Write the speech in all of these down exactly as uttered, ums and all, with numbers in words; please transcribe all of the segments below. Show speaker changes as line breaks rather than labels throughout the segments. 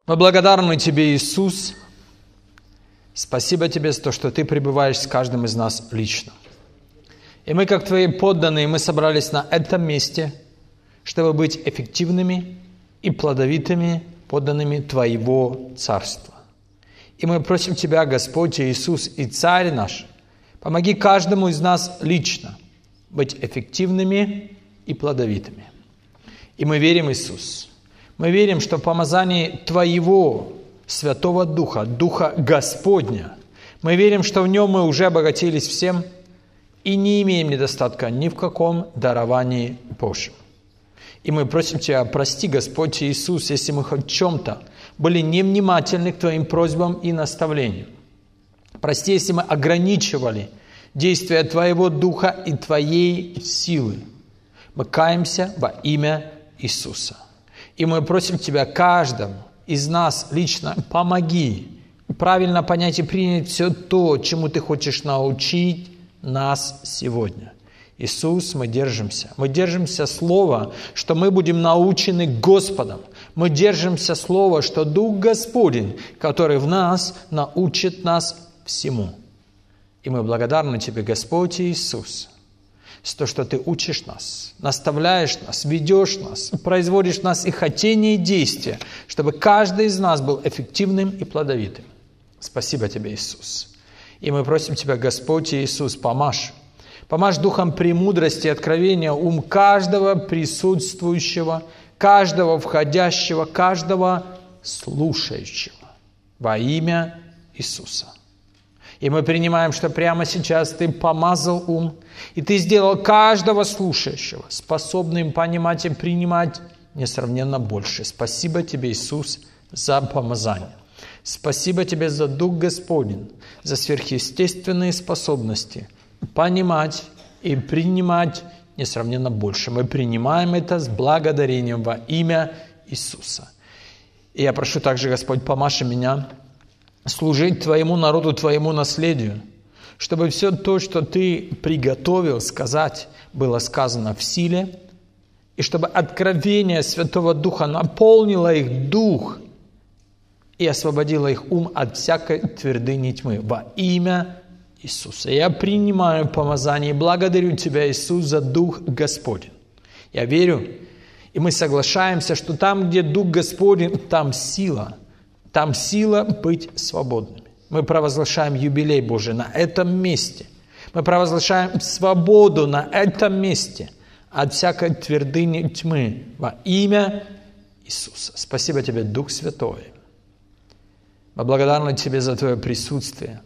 Мы благодарны Тебе, Иисус. Спасибо Тебе за то, что Ты пребываешь с каждым из нас лично. И мы, как Твои подданные, мы собрались на этом месте, чтобы быть эффективными и плодовитыми подданными Твоего Царства. И мы просим Тебя, Господь Иисус и Царь наш, помоги каждому из нас лично быть эффективными и плодовитыми. И мы верим, Иисус, мы верим, что в помазании Твоего Святого Духа, Духа Господня, мы верим, что в Нем мы уже обогатились всем и не имеем недостатка ни в каком даровании Божьем. И мы просим Тебя, прости, Господь Иисус, если мы хоть в чем-то были невнимательны к Твоим просьбам и наставлениям. Прости, если мы ограничивали действия Твоего Духа и Твоей силы. Мы каемся во имя Иисуса. И мы просим Тебя, каждому из нас лично помоги правильно понять и принять все то, чему Ты хочешь научить нас сегодня. Иисус, мы держимся. Мы держимся слова, что мы будем научены Господом. Мы держимся слова, что Дух Господень, который в нас, научит нас всему. И мы благодарны Тебе, Господь Иисус, за то, что Ты учишь нас, наставляешь нас, ведешь нас, производишь в нас и хотение, и действия, чтобы каждый из нас был эффективным и плодовитым. Спасибо Тебе, Иисус. И мы просим Тебя, Господь Иисус, помажь. Помажь духом премудрости и откровения ум каждого присутствующего, каждого входящего, каждого слушающего во имя Иисуса. И мы принимаем, что прямо сейчас Ты помазал ум, и Ты сделал каждого слушающего способным понимать и принимать несравненно больше. Спасибо Тебе, Иисус, за помазание. Спасибо Тебе за Дух Господень, за сверхъестественные способности понимать и принимать несравненно больше. Мы принимаем это с благодарением во имя Иисуса. И я прошу также, Господь, помажь меня служить Твоему народу, Твоему наследию, чтобы все то, что Ты приготовил сказать, было сказано в силе, и чтобы откровение Святого Духа наполнило их дух и освободило их ум от всякой твердыни тьмы во имя Иисуса. Я принимаю помазание и благодарю Тебя, Иисус, за Дух Господень. Я верю, и мы соглашаемся, что там, где Дух Господень, там сила, там сила быть свободными. Мы провозглашаем юбилей Божий на этом месте. Мы провозглашаем свободу на этом месте от всякой твердыни тьмы во имя Иисуса. Спасибо Тебе, Дух Святой. Мы благодарны Тебе за Твое присутствие.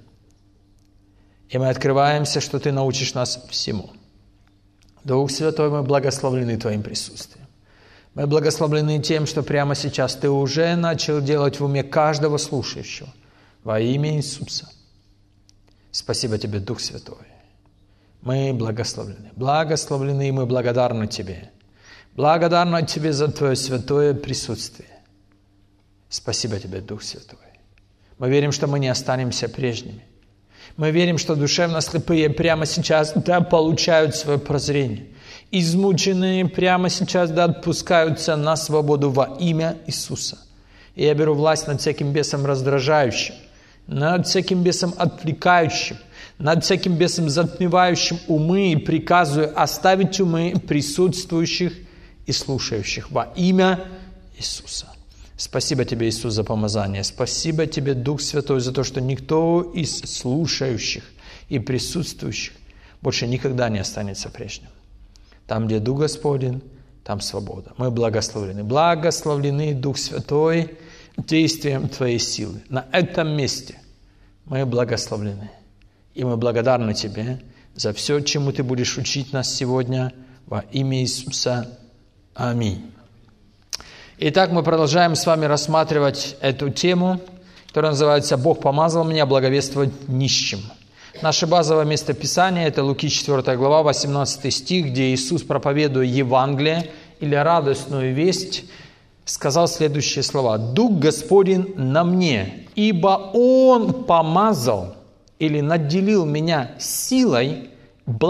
И мы открываемся, что Ты научишь нас всему. Дух Святой, мы благословлены Твоим присутствием. Мы благословлены тем, что прямо сейчас Ты уже начал делать в уме каждого слушающего во имя Иисуса. Спасибо Тебе, Дух Святой. Мы благословлены. Благословлены, и мы благодарны Тебе. Благодарны Тебе за Твое святое присутствие. Спасибо Тебе, Дух Святой. Мы верим, что мы не останемся прежними. Мы верим, что душевно слепые прямо сейчас, да, получают свое прозрение. Измученные прямо сейчас, да, отпускаются на свободу во имя Иисуса. И я беру власть над всяким бесом раздражающим, над всяким бесом отвлекающим, над всяким бесом затмевающим умы и приказываю оставить умы присутствующих и слушающих во имя Иисуса. Спасибо Тебе, Иисус, за помазание. Спасибо Тебе, Дух Святой, за то, что никто из слушающих и присутствующих больше никогда не останется прежним. Там, где Дух Господень, там свобода. Мы благословлены. Благословлены, Дух Святой, действием Твоей силы. На этом месте мы благословлены. И мы благодарны Тебе за все, чему Ты будешь учить нас сегодня во имя Иисуса. Аминь. Итак, мы продолжаем с вами рассматривать эту тему, которая называется «Бог помазал меня благовествовать нищим». Наше базовое местописание – это Луки четвёртая глава, восемнадцатый стих, где Иисус, проповедуя Евангелие или радостную весть, сказал следующие слова: «Дух Господень на мне, ибо Он помазал или наделил меня силой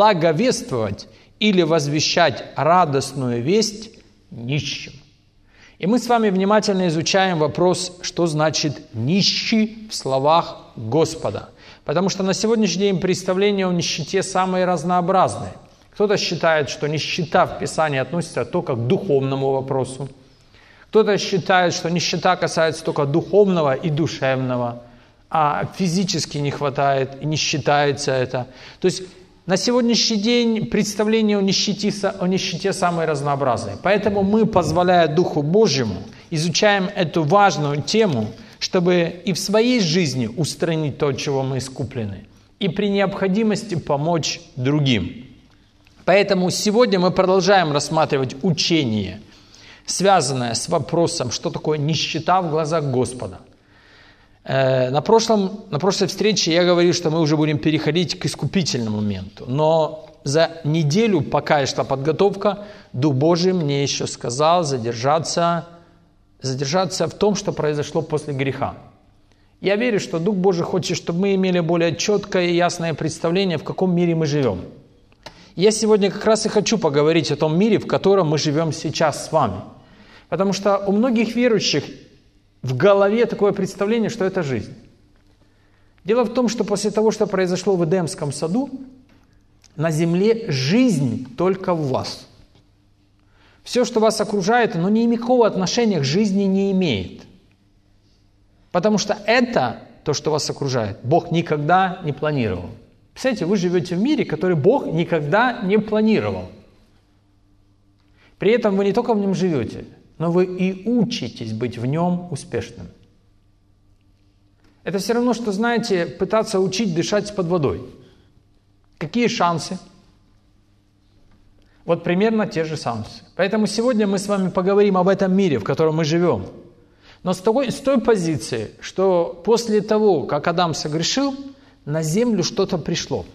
благовествовать или возвещать радостную весть нищим». И мы с вами внимательно изучаем вопрос, что значит «нищий» в словах Господа. Потому что на сегодняшний день представления о нищете самые разнообразные. Кто-то считает, что нищета в Писании относится только к духовному вопросу. Кто-то считает, что нищета касается только духовного и душевного, а физически не хватает и не считается это. То есть на сегодняшний день представления о нищете, о нищете самые разнообразные. Поэтому мы, позволяя Духу Божьему, изучаем эту важную тему, чтобы и в своей жизни устранить то, от чего мы искуплены, и при необходимости помочь другим. Поэтому сегодня мы продолжаем рассматривать учение, связанное с вопросом, что такое нищета в глазах Господа. На, прошлом, на прошлой встрече я говорил, что мы уже будем переходить к искупительному моменту. Но за неделю, пока шла подготовка, Дух Божий мне еще сказал задержаться, задержаться в том, что произошло после греха. Я верю, что Дух Божий хочет, чтобы мы имели более четкое и ясное представление, в каком мире мы живем. Я сегодня как раз и хочу поговорить о том мире, в котором мы живем сейчас с вами. Потому что у многих верующих в голове такое представление, что это жизнь. Дело в том, что после того, что произошло в Эдемском саду, на земле жизнь только в вас. Все, что вас окружает, оно никакого отношения к жизни не имеет. Потому что это, то, что вас окружает, Бог никогда не планировал. Представляете, вы живете в мире, который Бог никогда не планировал. При этом вы не только в нем живете, но вы и учитесь быть в нем успешным. Это все равно, что, знаете, пытаться учить дышать под водой. Какие шансы? Вот примерно те же шансы. Поэтому сегодня мы с вами поговорим об этом мире, в котором мы живем. Но с той, с той позиции, что после того, как Адам согрешил, на землю что-то пришло.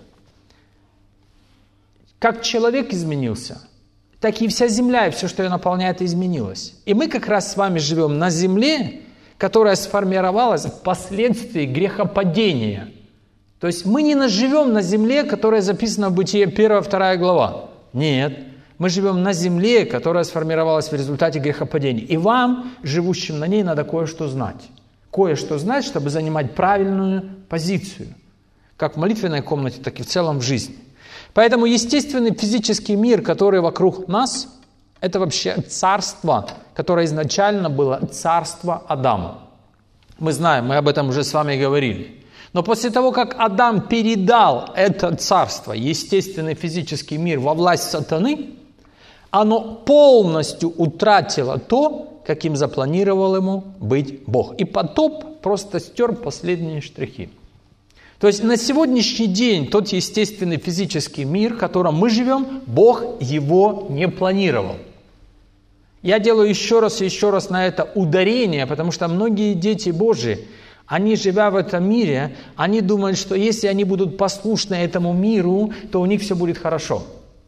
Как человек изменился, так и вся земля, и все, что ее наполняет, изменилось. И мы как раз с вами живем на земле, которая сформировалась впоследствии грехопадения. То есть мы не живем на земле, которая записана в Бытие первая-вторая глава. Нет, мы живем на земле, которая сформировалась в результате грехопадения. И вам, живущим на ней, надо кое-что знать. Кое-что знать, чтобы занимать правильную позицию. Как в молитвенной комнате, так и в целом в жизни. Поэтому естественный физический мир, который вокруг нас, это вообще царство, которое изначально было царство Адама. Мы знаем, мы об этом уже с вами говорили. Но после того, как Адам передал это царство, естественный физический мир, во власть сатаны, оно полностью утратило то, каким запланировал ему быть Бог. И потоп просто стер последние штрихи. То есть на сегодняшний день тот естественный физический мир, в котором мы живем, Бог его не планировал. Я делаю еще раз и еще раз на это ударение, потому что многие дети Божьи, они, живя в этом мире, они думают, что если они будут послушны этому миру, то у них все будет хорошо.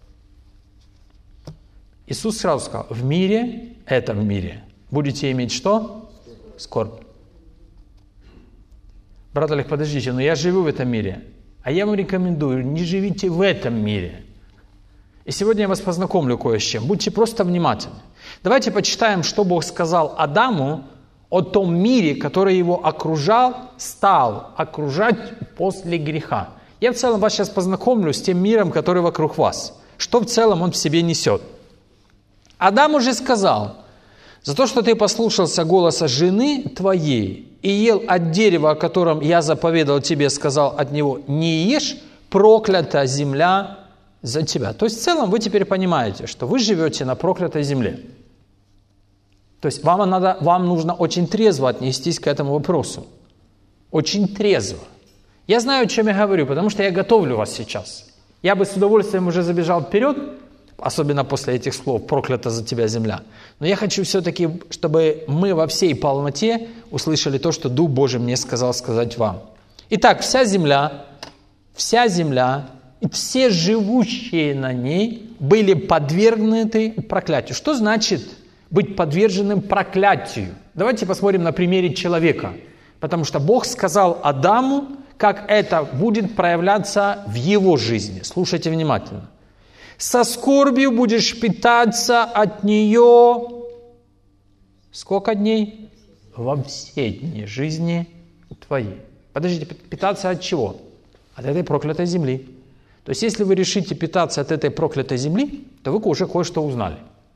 Иисус сразу сказал: в мире, этом мире, будете иметь что? Скорбь. Брат Олег, подождите, но я живу в этом мире. А я вам рекомендую, не живите в этом мире. И сегодня я вас познакомлю кое с чем. Будьте просто внимательны. Давайте почитаем, что Бог сказал Адаму о том мире, который его окружал, стал окружать после греха. Я в целом вас сейчас познакомлю с тем миром, который вокруг вас. Что в целом он в себе несет. Адам уже сказал: за то, что ты послушался голоса жены твоей и ел от дерева, о котором я заповедал тебе, сказал от него: не ешь, проклята земля за тебя. То есть в целом вы теперь понимаете, что вы живете на проклятой земле. То есть вам, надо, вам нужно очень трезво отнестись к этому вопросу. Очень трезво. Я знаю, о чем я говорю, потому что я готовлю вас сейчас. Я бы с удовольствием уже забежал вперед, особенно после этих слов «проклята за тебя земля». Но я хочу все-таки, чтобы мы во всей полноте услышали то, что Дух Божий мне сказал сказать вам. Итак, вся земля, вся земля и все живущие на ней были подвергнуты проклятию. Что значит быть подверженным проклятию? Давайте посмотрим на примере человека. Потому что Бог сказал Адаму, как это будет проявляться в его жизни. Слушайте внимательно. «Со скорбью будешь питаться от нее Сколько дней? Во все дни жизни твоей. Подождите, питаться от чего? От этой проклятой земли. То есть, если вы решите питаться от этой проклятой земли, то вы уже кое-что узнали.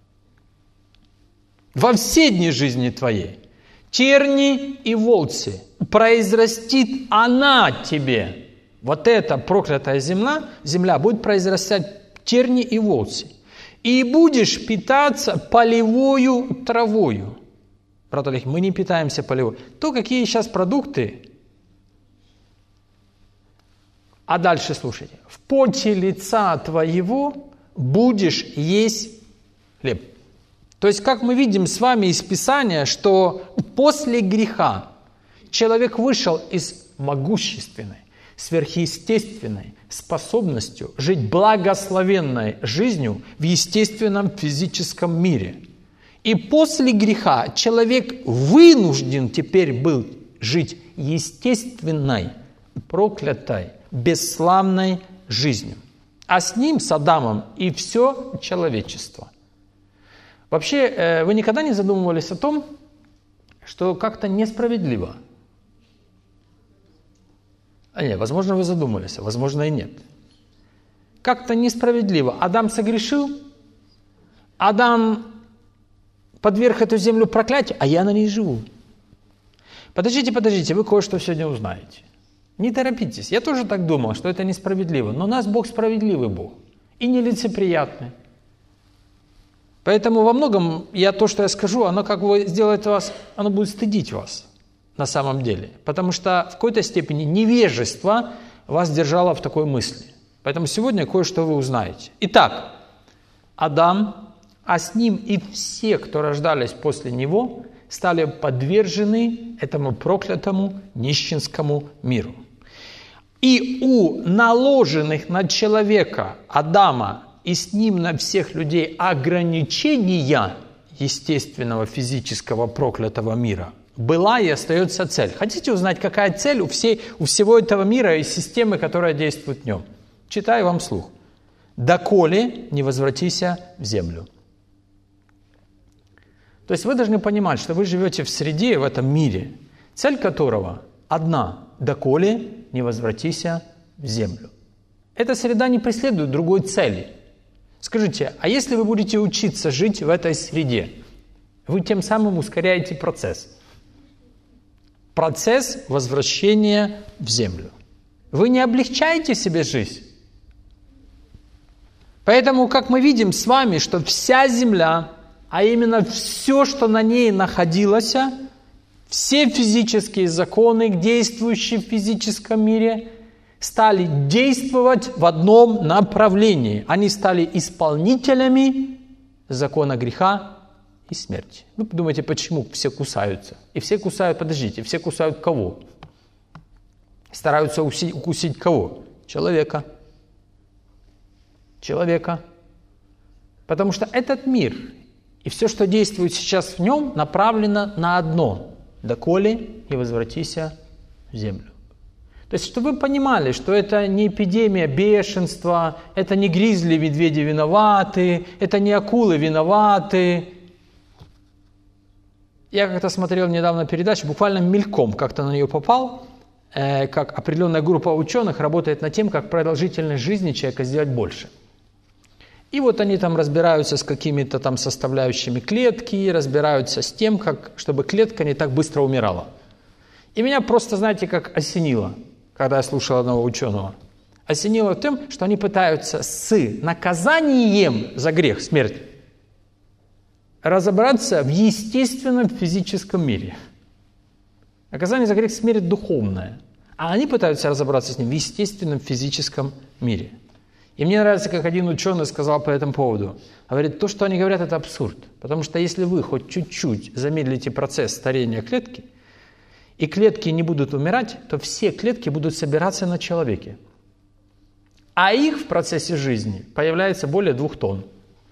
Во все дни жизни твоей терни и волцы произрастит она тебе. Вот эта проклятая земля, земля будет произрастать терни и волцы. И будешь питаться полевою травою. Брат Олег, мы не питаемся полевой. То, какие сейчас продукты. А дальше слушайте. В поте лица твоего будешь есть хлеб. То есть, как мы видим с вами из Писания, что после греха человек вышел из могущественной, сверхъестественной способностью жить благословенной жизнью в естественном физическом мире. И после греха человек вынужден теперь был жить естественной, проклятой, бесславной жизнью. А с ним, с Адамом, и все человечество. Вообще, вы никогда не задумывались о том, что как-то несправедливо? А нет, возможно, вы задумались, а возможно и нет. Как-то несправедливо. Адам согрешил, Адам подверг эту землю проклятию, а я на ней живу. Подождите, подождите, вы кое-что сегодня узнаете. Не торопитесь. Я тоже так думал, что это несправедливо. Но у нас Бог справедливый Бог. И нелицеприятный. Поэтому во многом я то, что я скажу, оно как бы сделает вас, оно будет стыдить вас на самом деле. Потому что в какой-то степени невежество вас держало в такой мысли. Поэтому сегодня кое-что вы узнаете. Итак, Адам, а с ним и все, кто рождались после него, стали подвержены этому проклятому нищенскому миру. И у наложенных на человека Адама и с ним на всех людей ограничения естественного физического проклятого мира была и остается цель. Хотите узнать, какая цель у, всей, у всего этого мира и системы, которая действует в нем? Читаю вам вслух. «Доколе не возвратися в землю». То есть вы должны понимать, что вы живете в среде, в этом мире, цель которого одна – «доколе не возвратися в землю». Эта среда не преследует другой цели. Скажите, а если вы будете учиться жить в этой среде, вы тем самым ускоряете процесс. Процесс возвращения в землю. Вы не облегчаете себе жизнь. Поэтому, как мы видим с вами, что вся земля, а именно все, что на ней находилось, все физические законы, действующие в физическом мире, стали действовать в одном направлении. Они стали исполнителями закона греха и смерти. Вы подумайте, почему все кусаются? И все кусают, подождите, все кусают кого? Стараются укусить, укусить кого? Человека. Человека. Потому что этот мир и все, что действует сейчас в нем, направлено на одно. «Доколе не возвратися в землю». То есть, чтобы вы понимали, что это не эпидемия бешенства, это не гризли, медведи виноваты, это не акулы виноваты. Я как-то смотрел недавно передачу, буквально мельком как-то на нее попал, э, как определенная группа ученых работает над тем, как продолжительность жизни человека сделать больше. И вот они там разбираются с какими-то там составляющими клетки, разбираются с тем, как, чтобы клетка не так быстро умирала. И меня просто, знаете, как осенило, когда я слушал одного ученого. Осенило тем, что они пытаются с наказанием за грех, смерть, разобраться в естественном физическом мире. Наказание за грех – смерть духовная. А они пытаются разобраться с ним в естественном физическом мире. И мне нравится, как один ученый сказал по этому поводу. Говорит, то, что они говорят, это абсурд. Потому что если вы хоть чуть-чуть замедлите процесс старения клетки, и клетки не будут умирать, то все клетки будут собираться на человеке. А их в процессе жизни появляется более двух тонн.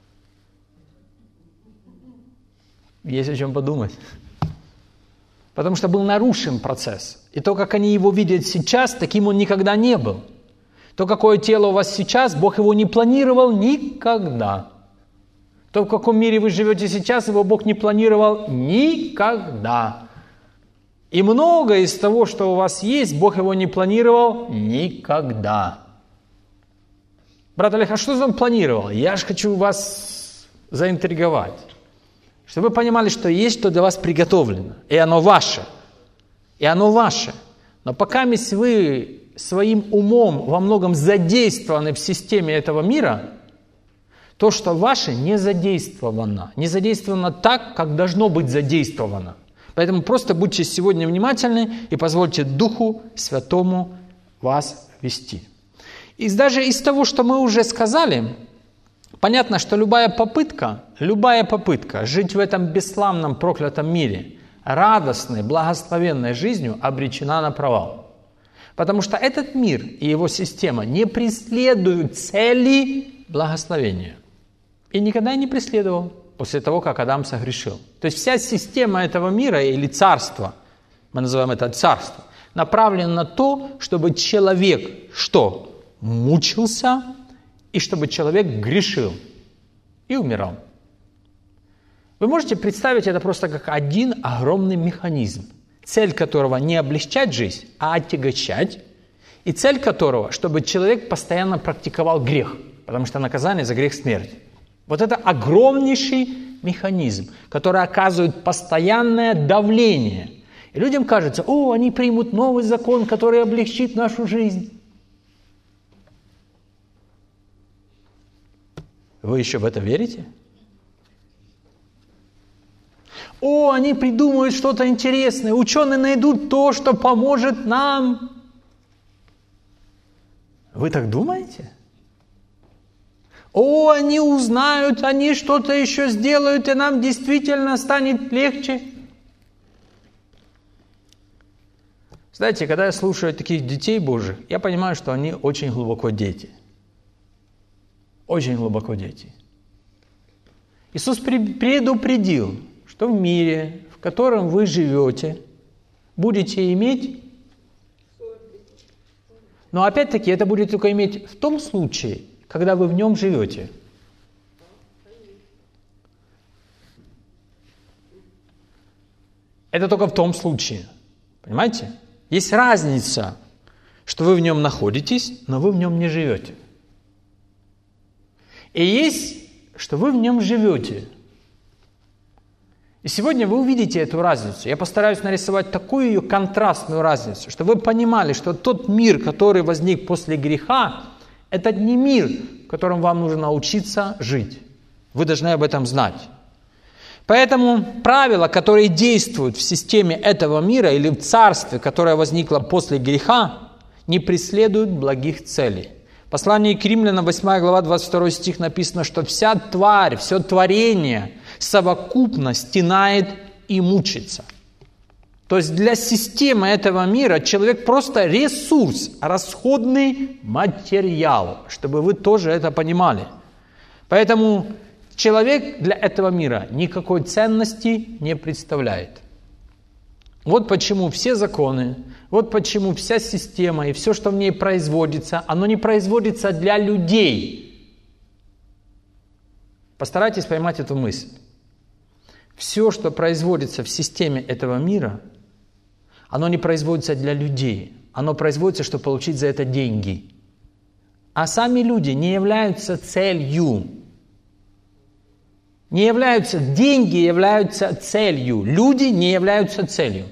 Есть о чем подумать. Потому что был нарушен процесс. И то, как они его видят сейчас, таким он никогда не был. То, какое тело у вас сейчас, Бог его не планировал никогда. То, в каком мире вы живете сейчас, его Бог не планировал никогда. И многое из того, что у вас есть, Бог его не планировал никогда. Брат Олег, а что же он планировал? Я же хочу вас заинтриговать. Чтобы вы понимали, что есть что для вас приготовлено. И оно ваше. И оно ваше. Но пока вы своим умом во многом задействованы в системе этого мира, то, что ваше, не задействовано. Не задействовано так, как должно быть задействовано. Поэтому просто будьте сегодня внимательны и позвольте Духу Святому вас вести. И даже из того, что мы уже сказали, понятно, что любая попытка, любая попытка жить в этом бесславном, проклятом мире радостной, благословенной жизнью обречена на провал. Потому что этот мир и его система не преследуют цели благословения. И никогда не преследовал после того, как Адам согрешил. То есть вся система этого мира или царства, мы называем это царство, направлена на то, чтобы человек что? Мучился, и чтобы человек грешил и умирал. Вы можете представить это просто как один огромный механизм, цель которого не облегчать жизнь, а отягощать, и цель которого, чтобы человек постоянно практиковал грех, потому что наказание за грех – смерть. Вот это огромнейший механизм, который оказывает постоянное давление. И людям кажется, о, они примут новый закон, который облегчит нашу жизнь. Вы еще в это верите? О, они придумают что-то интересное, ученые найдут то, что поможет нам. Вы так думаете? О, они узнают, они что-то еще сделают, и нам действительно станет легче. Знаете, когда я слушаю таких детей Божьих, я понимаю, что они очень глубоко дети. Очень глубоко дети. Иисус предупредил, что в мире, в котором вы живете, будете иметь... Но опять-таки это будет только иметь в том случае, когда вы в нем живете. Это только в том случае. Понимаете? Есть разница, что вы в нем находитесь, но вы в нем не живете. И есть, что вы в нем живете. И сегодня вы увидите эту разницу. Я постараюсь нарисовать такую ее контрастную разницу, чтобы вы понимали, что тот мир, который возник после греха, это не мир, в котором вам нужно научиться жить. Вы должны об этом знать. Поэтому правила, которые действуют в системе этого мира или в царстве, которое возникло после греха, не преследуют благих целей. В послании к Римлянам, восьмая глава, двадцать второй стих написано, что вся тварь, все творение совокупно стенает и мучится. То есть для системы этого мира человек просто ресурс, расходный материал, чтобы вы тоже это понимали. Поэтому человек для этого мира никакой ценности не представляет. Вот почему все законы, вот почему вся система и все, что в ней производится, оно не производится для людей. Постарайтесь поймать эту мысль. Все, что производится в системе этого мира, оно не производится для людей. Оно производится, чтобы получить за это деньги. А сами люди не являются целью. Не являются, деньги являются целью. Люди не являются целью.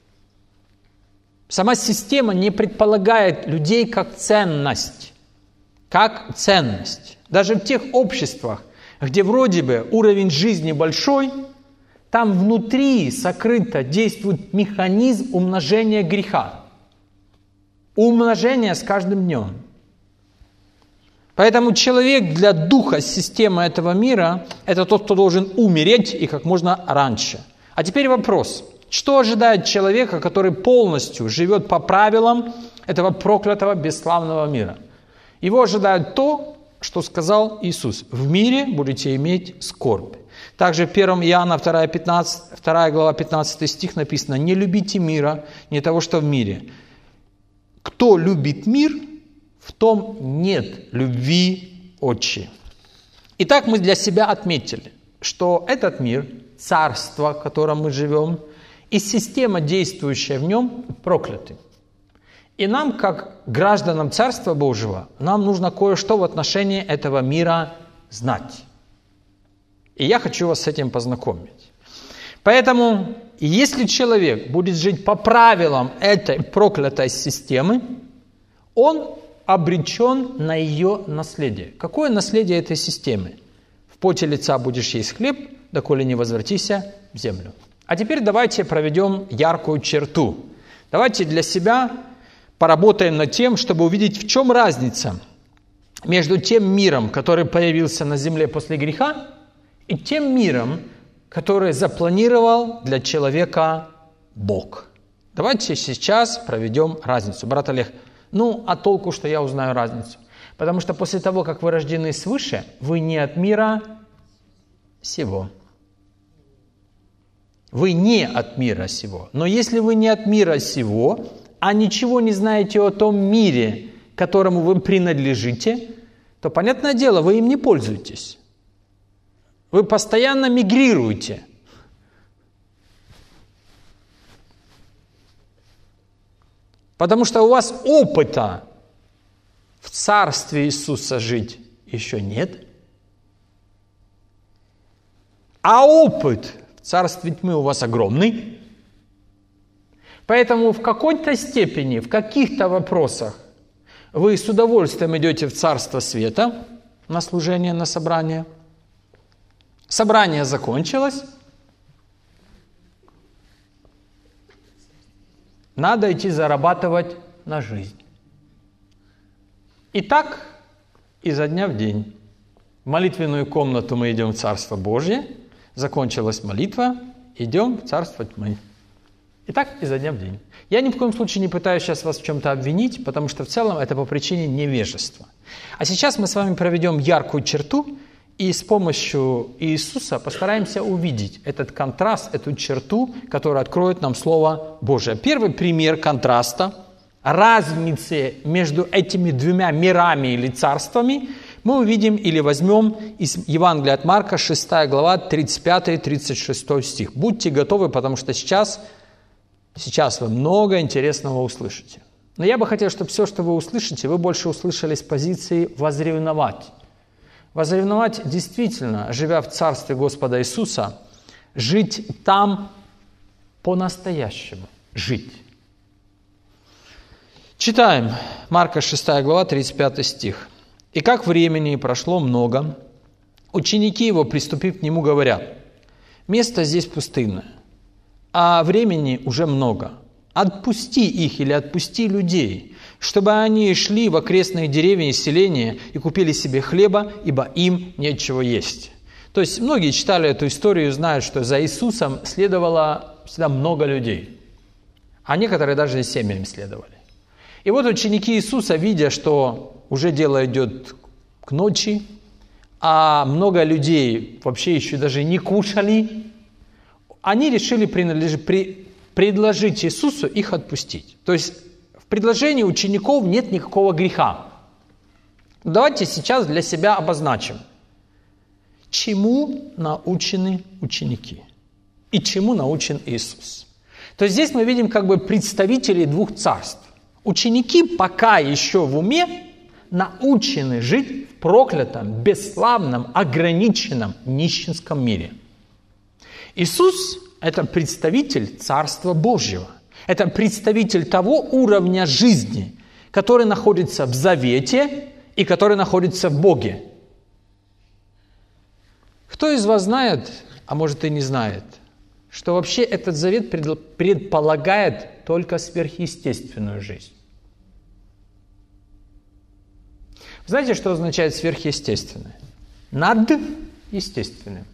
Сама система не предполагает людей как ценность. Как ценность. Даже в тех обществах, где вроде бы уровень жизни большой, там внутри сокрыто действует механизм умножения греха. Умножение с каждым днем. Поэтому человек для духа системы этого мира – это тот, кто должен умереть и как можно раньше. А теперь вопрос. Что ожидает человека, который полностью живет по правилам этого проклятого бесславного мира? Его ожидает то, что сказал Иисус. «В мире будете иметь скорбь». Также в первом Иоанна вторая, пятнадцатая, вторая глава пятнадцатый стих написано: «Не любите мира, не того, что в мире. Кто любит мир, в том нет любви Отчи». Итак, мы для себя отметили, что этот мир, царство, в котором мы живем, и система, действующая в нем, прокляты. И нам, как гражданам Царства Божьего, нам нужно кое-что в отношении этого мира знать. И я хочу вас с этим познакомить. Поэтому, если человек будет жить по правилам этой проклятой системы, он обречен на ее наследие. Какое наследие этой системы? В поте лица будешь есть хлеб, доколе не возвратися в землю. А теперь давайте проведем яркую черту. Давайте для себя поработаем над тем, чтобы увидеть, в чем разница между тем миром, который появился на земле после греха, и тем миром, который запланировал для человека Бог. Давайте сейчас проведем разницу. Брат Олег, ну, а толку, что я узнаю разницу? Потому что после того, как вы рождены свыше, вы не от мира сего. Вы не от мира сего. Но если вы не от мира сего, а ничего не знаете о том мире, которому вы принадлежите, то, понятное дело, вы им не пользуетесь. Вы постоянно мигрируете. Потому что у вас опыта в Царстве Иисуса жить еще нет. А опыт в Царстве тьмы у вас огромный. Поэтому в какой-то степени, в каких-то вопросах вы с удовольствием идете в Царство Света на служение, на собрание. Собрание закончилось. Надо идти зарабатывать на жизнь. И так изо дня в день. В молитвенную комнату мы идем в Царство Божье. Закончилась молитва, идем в Царство тьмы. И так изо дня в день. Я ни в коем случае не пытаюсь сейчас вас в чем-то обвинить, потому что в целом это по причине невежества. А сейчас мы с вами проведем яркую черту, и с помощью Иисуса постараемся увидеть этот контраст, эту черту, которая откроет нам Слово Божие. Первый пример контраста, разницы между этими двумя мирами или царствами мы увидим или возьмем из Евангелия от Марка, шестая глава, тридцать пятый тридцать шестой стих. Будьте готовы, потому что сейчас, сейчас вы много интересного услышите. Но я бы хотел, чтобы все, что вы услышите, вы больше услышали с позиции возревновать. Возревновать действительно, живя в Царстве Господа Иисуса, жить там по-настоящему, жить. Читаем Марка шестая глава, тридцать пятый стих. «И как времени прошло много, ученики его, приступив к нему, говорят: место здесь пустынное, а времени уже много. Отпусти их или отпусти людей, чтобы они шли в окрестные деревни и селения и купили себе хлеба, ибо им нечего есть». То есть многие читали эту историю и знают, что за Иисусом следовало всегда много людей, а некоторые даже и семьями следовали. И вот ученики Иисуса, видя, что уже дело идет к ночи, а много людей вообще еще даже не кушали, они решили принадлежать, при, предложить Иисусу их отпустить. То есть в предложении учеников нет никакого греха. Давайте сейчас для себя обозначим, чему научены ученики и чему научен Иисус. То есть здесь мы видим как бы представителей двух царств. Ученики пока еще в уме научены жить в проклятом, бесславном, ограниченном, нищенском мире. Иисус – это представитель Царства Божьего. Это представитель того уровня жизни, который находится в завете и который находится в Боге. Кто из вас знает, а может и не знает, что вообще этот завет предполагает только сверхъестественную жизнь? Знаете, что означает сверхъестественное? Надъестественное.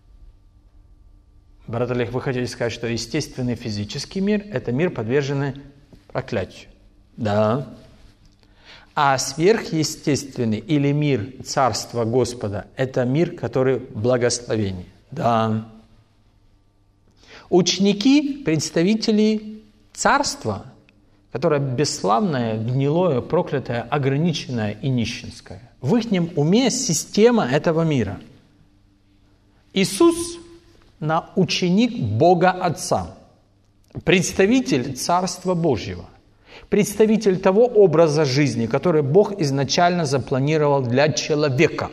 Брат Олег, вы хотите сказать, что естественный физический мир – это мир, подверженный проклятию? Да. А сверхъестественный или мир Царства Господа – это мир, который благословение? Да. Ученики, представители Царства, которое бесславное, гнилое, проклятое, ограниченное и нищенское. В их уме система этого мира. Иисус – ученик Бога Отца, представитель Царства Божьего, представитель того образа жизни, который Бог изначально запланировал для человека.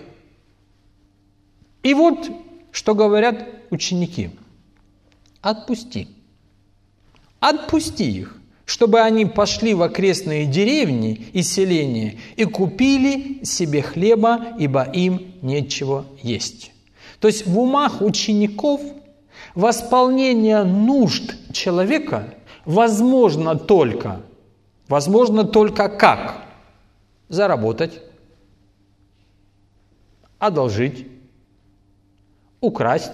И вот, что говорят ученики. Отпусти. Отпусти их, чтобы они пошли в окрестные деревни и селения и купили себе хлеба, ибо им нечего есть. То есть в умах учеников восполнение нужд человека возможно только, возможно только как? Заработать, одолжить, украсть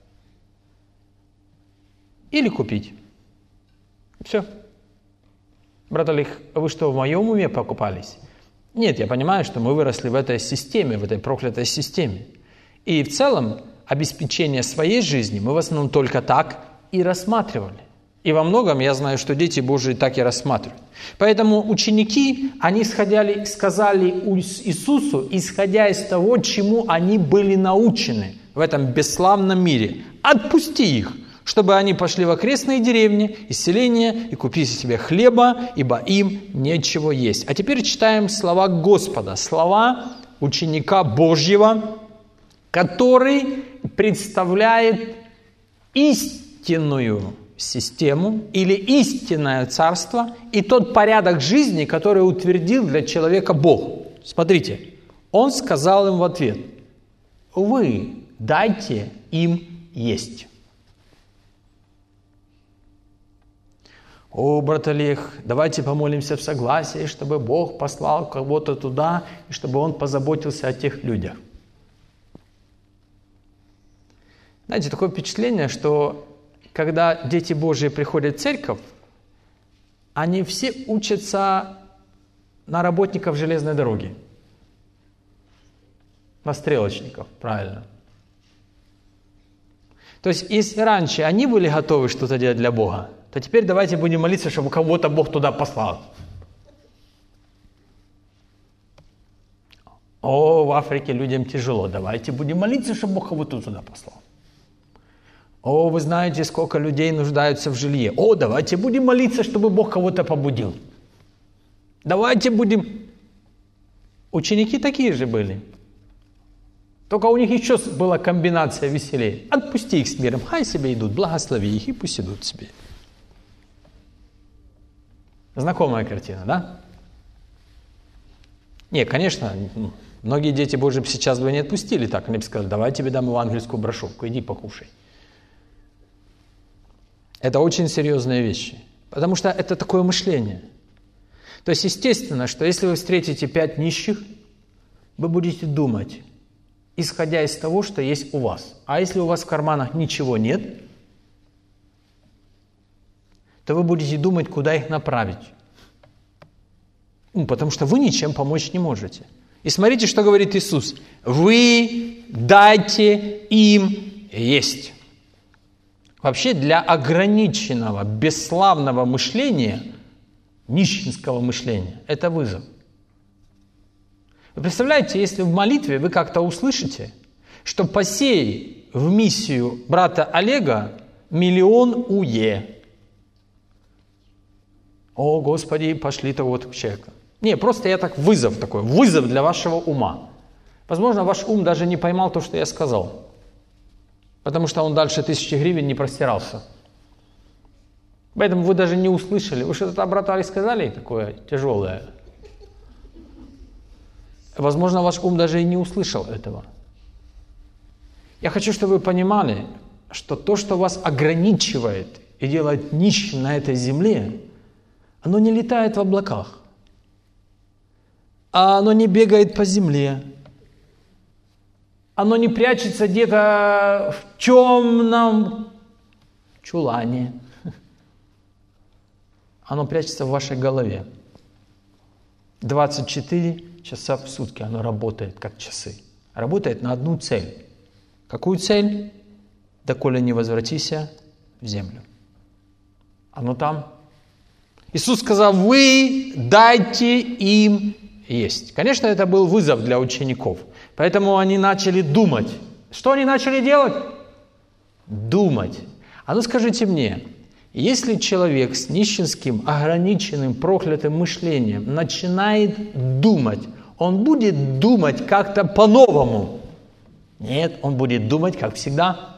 или купить. Все. Брат Олег, вы что, в моем уме покупались? Нет, я понимаю, что мы выросли в этой системе, в этой проклятой системе. И в целом обеспечение своей жизни мы в основном только так и рассматривали. И во многом я знаю, что дети Божии так и рассматривают. Поэтому ученики, они сходили, сказали Иисусу, исходя из того, чему они были научены в этом бесславном мире. Отпусти их, чтобы они пошли в окрестные деревни и селения и купили себе хлеба, ибо им нечего есть. А теперь читаем слова Господа, слова ученика Божьего, который представляет истинную систему или истинное царство и тот порядок жизни, который утвердил для человека Бог. Смотрите, он сказал им в ответ: вы дайте им есть. О, брат Олег, давайте помолимся в согласии, чтобы Бог послал кого-то туда, и чтобы Он позаботился о тех людях. Знаете, такое впечатление, что когда дети Божьи приходят в церковь, они все учатся на работников железной дороги. На стрелочников, правильно. То есть, если раньше они были готовы что-то делать для Бога, то теперь давайте будем молиться, чтобы кого-то Бог туда послал. О, в Африке людям тяжело, давайте будем молиться, чтобы Бог кого-то туда послал. О, вы знаете, сколько людей нуждаются в жилье. О, давайте будем молиться, чтобы Бог кого-то побудил. Давайте будем... Ученики такие же были. Только у них еще была комбинация веселее. Отпусти их с миром, хай себе идут, благослови их и пусть идут себе. Знакомая картина, да? Не, конечно, многие дети Божьи сейчас бы не отпустили так. Они бы сказали: давай я тебе дам евангельскую брошюрку, иди покушай. Это очень серьезные вещи, потому что это такое мышление. То есть, естественно, что если вы встретите пять нищих, вы будете думать, исходя из того, что есть у вас. А если у вас в карманах ничего нет, то вы будете думать, куда их направить. Ну, потому что вы ничем помочь не можете. И смотрите, что говорит Иисус. Вы дайте им есть. Вообще для ограниченного, бесславного мышления, нищенского мышления, это вызов. Вы представляете, если в молитве вы как-то услышите, что посей в миссию брата Олега миллион уе. О, Господи, пошли того-то человека. Не, просто я так вызов такой, вызов для вашего ума. Возможно, ваш ум даже не поймал то, что я сказал. Потому что он дальше тысячи гривен не простирался. Поэтому вы даже не услышали. Вы что-то, брат Олег, сказали такое тяжелое. Возможно, ваш ум даже и не услышал этого. Я хочу, чтобы вы понимали, что то, что вас ограничивает и делает нищим на этой земле, оно не летает в облаках, а оно не бегает по земле, оно не прячется где-то в темном чулане. Оно прячется в вашей голове. двадцать четыре часа в сутки оно работает, как часы. Работает на одну цель. Какую цель? «Доколе не возвратися в землю». Оно там. Иисус сказал: вы дайте им есть. Конечно, это был вызов для учеников. Поэтому они начали думать. Что они начали делать? Думать. А ну скажите мне, если человек с нищенским, ограниченным, проклятым мышлением начинает думать, он будет думать как-то по-новому? Нет, он будет думать, как всегда.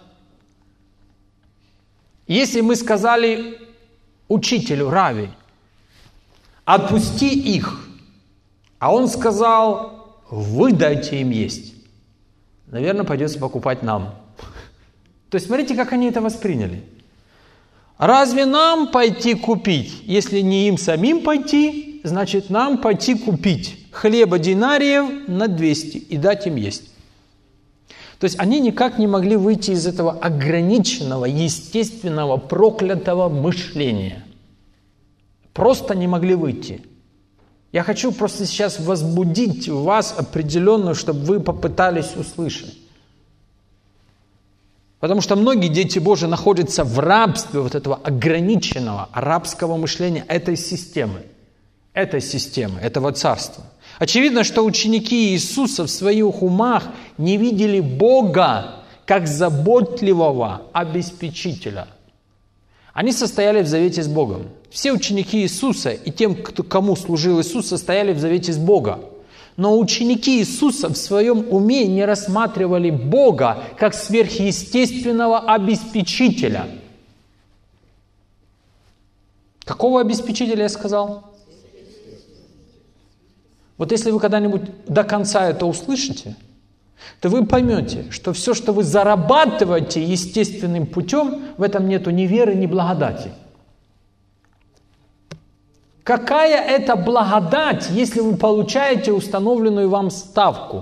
Если мы сказали учителю Рави: отпусти их, а он сказал: вы дайте им есть, наверное, придется покупать нам. То есть смотрите, как они это восприняли. Разве нам пойти купить? Если не им самим пойти, значит нам пойти купить хлеба динариев на двести и дать им есть. То есть они никак не могли выйти из этого ограниченного, естественного, проклятого мышления. Просто не могли выйти. Я хочу просто сейчас возбудить в вас определенную, чтобы вы попытались услышать. Потому что многие дети Божьи находятся в рабстве вот этого ограниченного рабского мышления этой системы, этой системы, этого царства. Очевидно, что ученики Иисуса в своих умах не видели Бога как заботливого обеспечителя. Они состояли в завете с Богом. Все ученики Иисуса и тем, кто, кому служил Иисус, состояли в завете с Богом. Но ученики Иисуса в своем уме не рассматривали Бога как сверхъестественного обеспечителя. Какого обеспечителя я сказал? Вот если вы когда-нибудь до конца это услышите, то вы поймете, что все, что вы зарабатываете естественным путем, в этом нету ни веры, ни благодати. Какая это благодать, если вы получаете установленную вам ставку?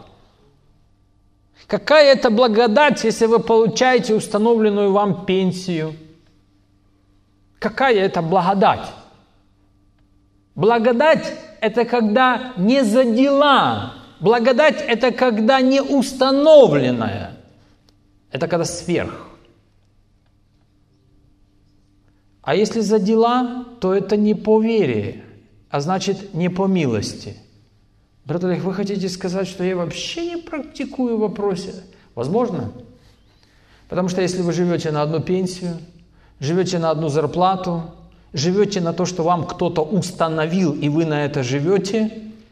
Какая это благодать, если вы получаете установленную вам пенсию? Какая это благодать? Благодать – это когда не за дела. Благодать – это когда не установленная. Это когда сверх. А если за дела, то это не по вере, а значит не по милости. Брат Олег, вы хотите сказать, что я вообще не практикую в вопросе? Возможно. Потому что если вы живете на одну пенсию, живете на одну зарплату, живете на то, что вам кто-то установил, и вы на это живете,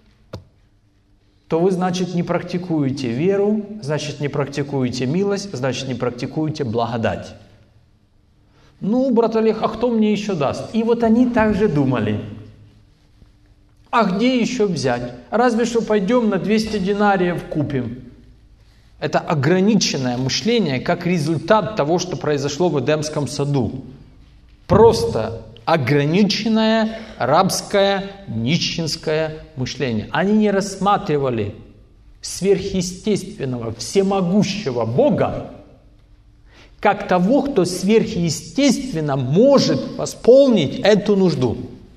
то вы, значит, не практикуете веру, значит, не практикуете милость, значит, не практикуете благодать. Ну, брат Олег, а кто мне еще даст? И вот они также думали. А где еще взять? Разве что пойдем на двести динариев купим. Это ограниченное мышление, как результат того, что произошло в Эдемском саду. Просто ограниченное рабское, нищенское мышление. Они не рассматривали сверхъестественного, всемогущего Бога как того, кто сверхъестественно может восполнить эту нужду.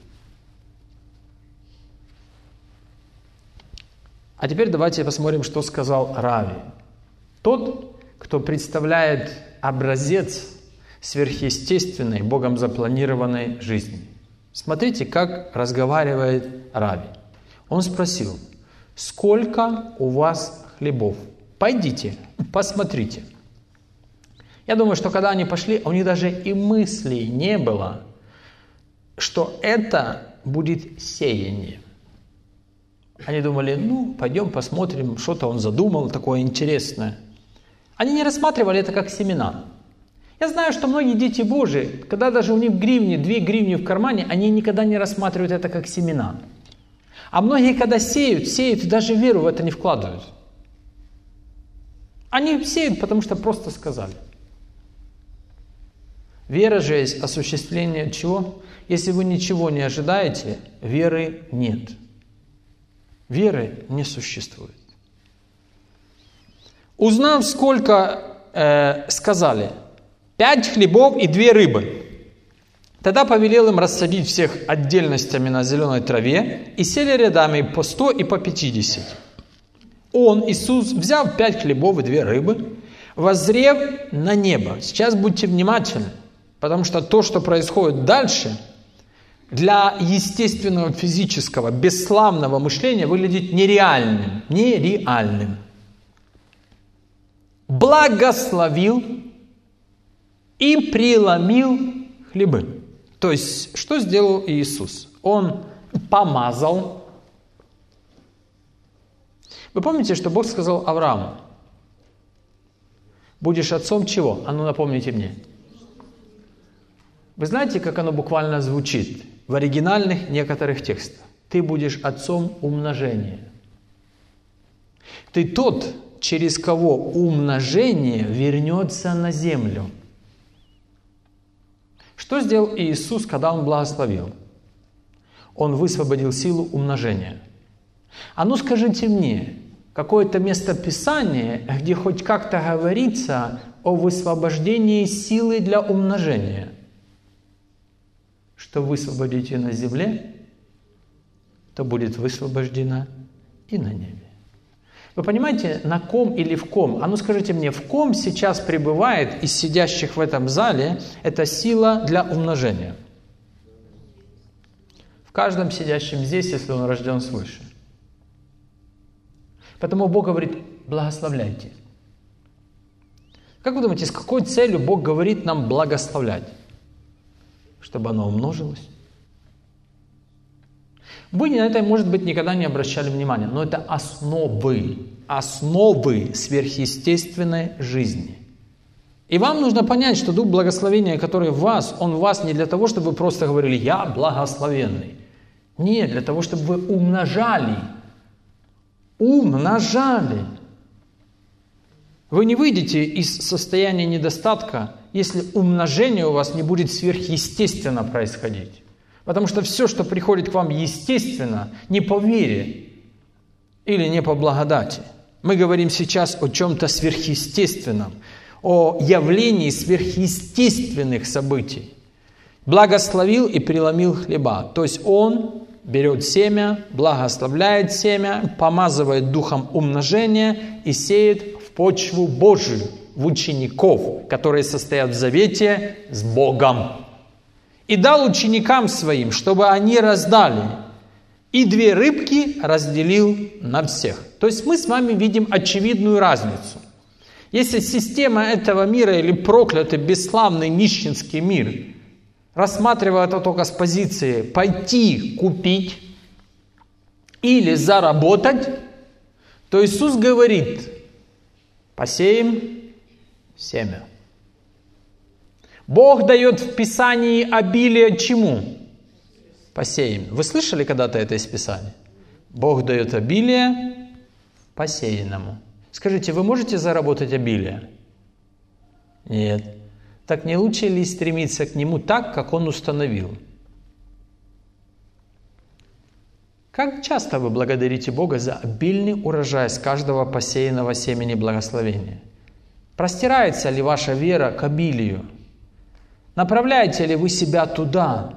А теперь давайте посмотрим, что сказал Рави. Тот, кто представляет образец сверхъестественной, Богом запланированной жизни. Смотрите, как разговаривает Рави. Он спросил: сколько у вас хлебов? Пойдите, посмотрите. Я думаю, что когда они пошли, у них даже и мыслей не было, что это будет сеяние. Они думали: ну, пойдем посмотрим, что-то он задумал такое интересное. Они не рассматривали это как семена. Я знаю, что многие дети Божии, когда даже у них гривни, две гривни в кармане, они никогда не рассматривают это как семена. А многие, когда сеют, сеют и даже веру в это не вкладывают. Они сеют, потому что просто сказали. Вера же есть осуществление чего? Если вы ничего не ожидаете, веры нет. Веры не существует. Узнав, сколько э, сказали, пять хлебов и две рыбы. Тогда повелел им рассадить всех отдельностями на зеленой траве, и сели рядами по сто и по пятьдесят. Он, Иисус, взяв пять хлебов и две рыбы, воззрев на небо. Сейчас будьте внимательны, потому что то, что происходит дальше, для естественного, физического, бесславного мышления выглядит нереальным. Нереальным. Благословил и преломил хлебы. То есть, что сделал Иисус? Он помазал. Вы помните, что Бог сказал Аврааму? Будешь отцом чего? А ну напомните мне. Вы знаете, как оно буквально звучит в оригинальных некоторых текстах? Ты будешь отцом умножения. Ты тот, через кого умножение вернется на землю. Что сделал Иисус, когда Он благословил? Он высвободил силу умножения. А ну скажите мне, какое-то место Писания, где хоть как-то говорится о высвобождении силы для умножения. Что высвободите на земле, то будет высвобождено и на небе. Вы понимаете, на ком или в ком? А ну скажите мне, в ком сейчас пребывает из сидящих в этом зале эта сила для умножения? В каждом сидящем здесь, если он рожден свыше. Поэтому Бог говорит, благословляйте. Как вы думаете, с какой целью Бог говорит нам благословлять? Чтобы оно умножилось? Вы на это, может быть, никогда не обращали внимания, но это основы, основы сверхъестественной жизни. И вам нужно понять, что Дух благословения, который в вас, он в вас не для того, чтобы вы просто говорили «я благословенный». Нет, для того, чтобы вы умножали. Умножали. Вы не выйдете из состояния недостатка, если умножение у вас не будет сверхъестественно происходить. Потому что все, что приходит к вам естественно, не по вере или не по благодати. Мы говорим сейчас о чем-то сверхъестественном, о явлении сверхъестественных событий. Благословил и преломил хлеба. То есть Он берет семя, благословляет семя, помазывает духом умножения и сеет в почву Божию, в учеников, которые состоят в завете с Богом. И дал ученикам своим, чтобы они раздали. И две рыбки разделил на всех. То есть мы с вами видим очевидную разницу. Если система этого мира или проклятый, бесславный, нищенский мир рассматривает это только с позиции пойти купить или заработать, то Иисус говорит, посеем семя. Бог дает в Писании обилие чему? Посеем. Вы слышали когда-то это из Писания? Бог дает обилие посеянному. Скажите, вы можете заработать обилие? Нет. Так не лучше ли стремиться к нему так, как Он установил? Как часто вы благодарите Бога за обильный урожай с каждого посеянного семени благословения? Простирается ли ваша вера к обилию? Направляете ли вы себя туда?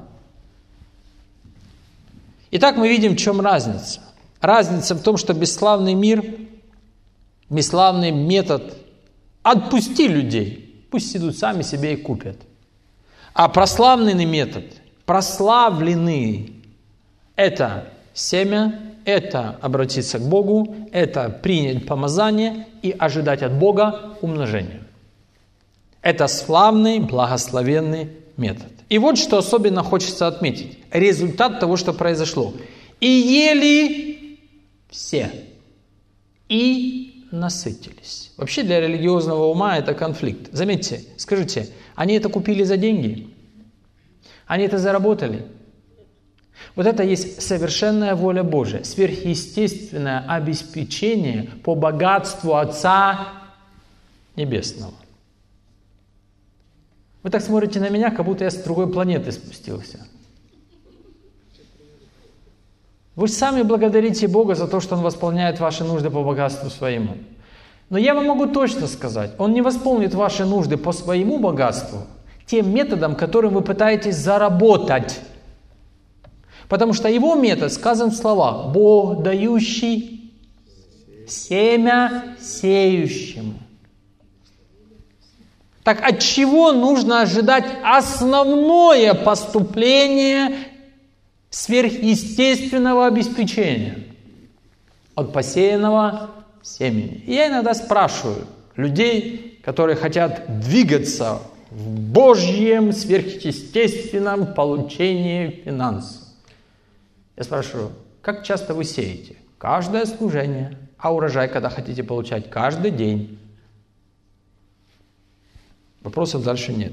Итак, мы видим, в чем разница. Разница в том, что бесславный мир, бесславный метод «отпусти людей, пусть идут сами себе и купят». А прославленный метод, прославленный – это семя, это обратиться к Богу, это принять помазание и ожидать от Бога умножения. Это славный, благословенный метод. И вот что особенно хочется отметить. Результат того, что произошло. И ели все, и насытились. Вообще для религиозного ума это конфликт. Заметьте, скажите, они это купили за деньги? Они это заработали? Вот это есть совершенная воля Божия, сверхъестественное обеспечение по богатству Отца Небесного. Вы так смотрите на меня, как будто я с другой планеты спустился. Вы сами благодарите Бога за то, что Он восполняет ваши нужды по богатству своему. Но я вам могу точно сказать, Он не восполнит ваши нужды по своему богатству тем методом, которым вы пытаетесь заработать. Потому что Его метод сказан в словах «Бог, дающий семя сеющему». Так от чего нужно ожидать основное поступление сверхъестественного обеспечения от посеянного семени. И я иногда спрашиваю людей, которые хотят двигаться в Божьем сверхъестественном получении финансов. Я спрашиваю, как часто вы сеете? Каждое служение. А урожай, когда хотите получать? Каждый день. Вопросов дальше нет.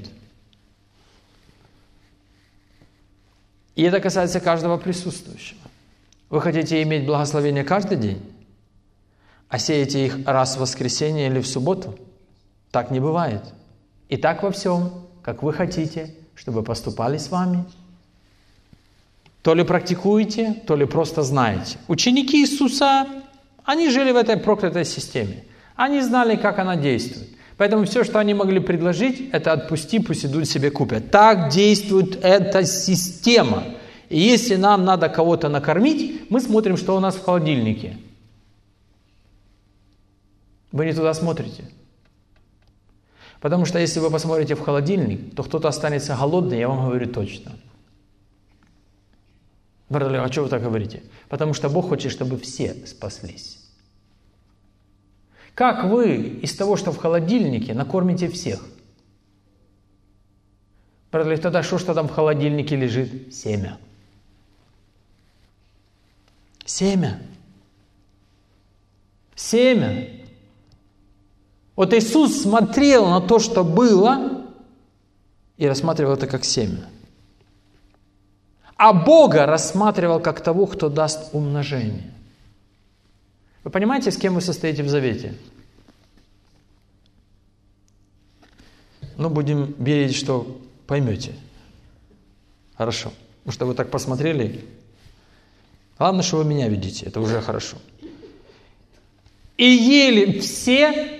И это касается каждого присутствующего. Вы хотите иметь благословение каждый день, а сеете их раз в воскресенье или в субботу? Так не бывает. И так во всем, как вы хотите, чтобы поступали с вами. То ли практикуете, то ли просто знаете. Ученики Иисуса, они жили в этой проклятой системе. Они знали, как она действует. Поэтому все, что они могли предложить, это отпусти, пусть идут себе купят. Так действует эта система. И если нам надо кого-то накормить, мы смотрим, что у нас в холодильнике. Вы не туда смотрите. Потому что если вы посмотрите в холодильник, то кто-то останется голодный, я вам говорю точно. Брат Олег, а что вы так говорите? Потому что Бог хочет, чтобы все спаслись. Как вы из того, что в холодильнике, накормите всех? Брат Олег, тогда что, что там в холодильнике лежит? Семя. Семя. Семя. Вот Иисус смотрел на то, что было, и рассматривал это как семя. А Бога рассматривал как того, кто даст умножение. Вы понимаете, с кем вы состоите в завете? Ну, будем верить, что поймете. Хорошо. Потому что вы так посмотрели. Главное, что вы меня видите. Это уже хорошо. И ели все,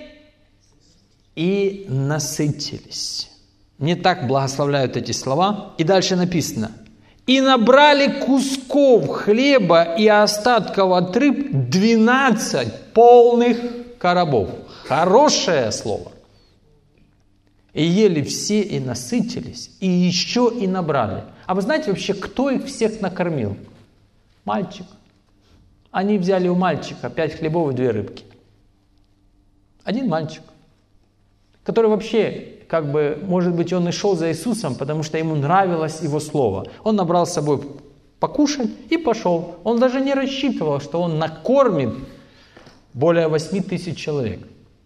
и насытились. Не так благословляют эти слова. И дальше написано. И набрали кусков хлеба и остатков от рыб двенадцать полных коробов. Хорошее слово. И ели все, и насытились, и еще и набрали. А вы знаете вообще, кто их всех накормил? Мальчик. Они взяли у мальчика пять хлебов и две рыбки. Один мальчик, который вообще, как бы, может быть, он и шел за Иисусом, потому что ему нравилось Его Слово. Он набрал с собой покушать и пошел. Он даже не рассчитывал, что он накормит более восьми тысяч человек.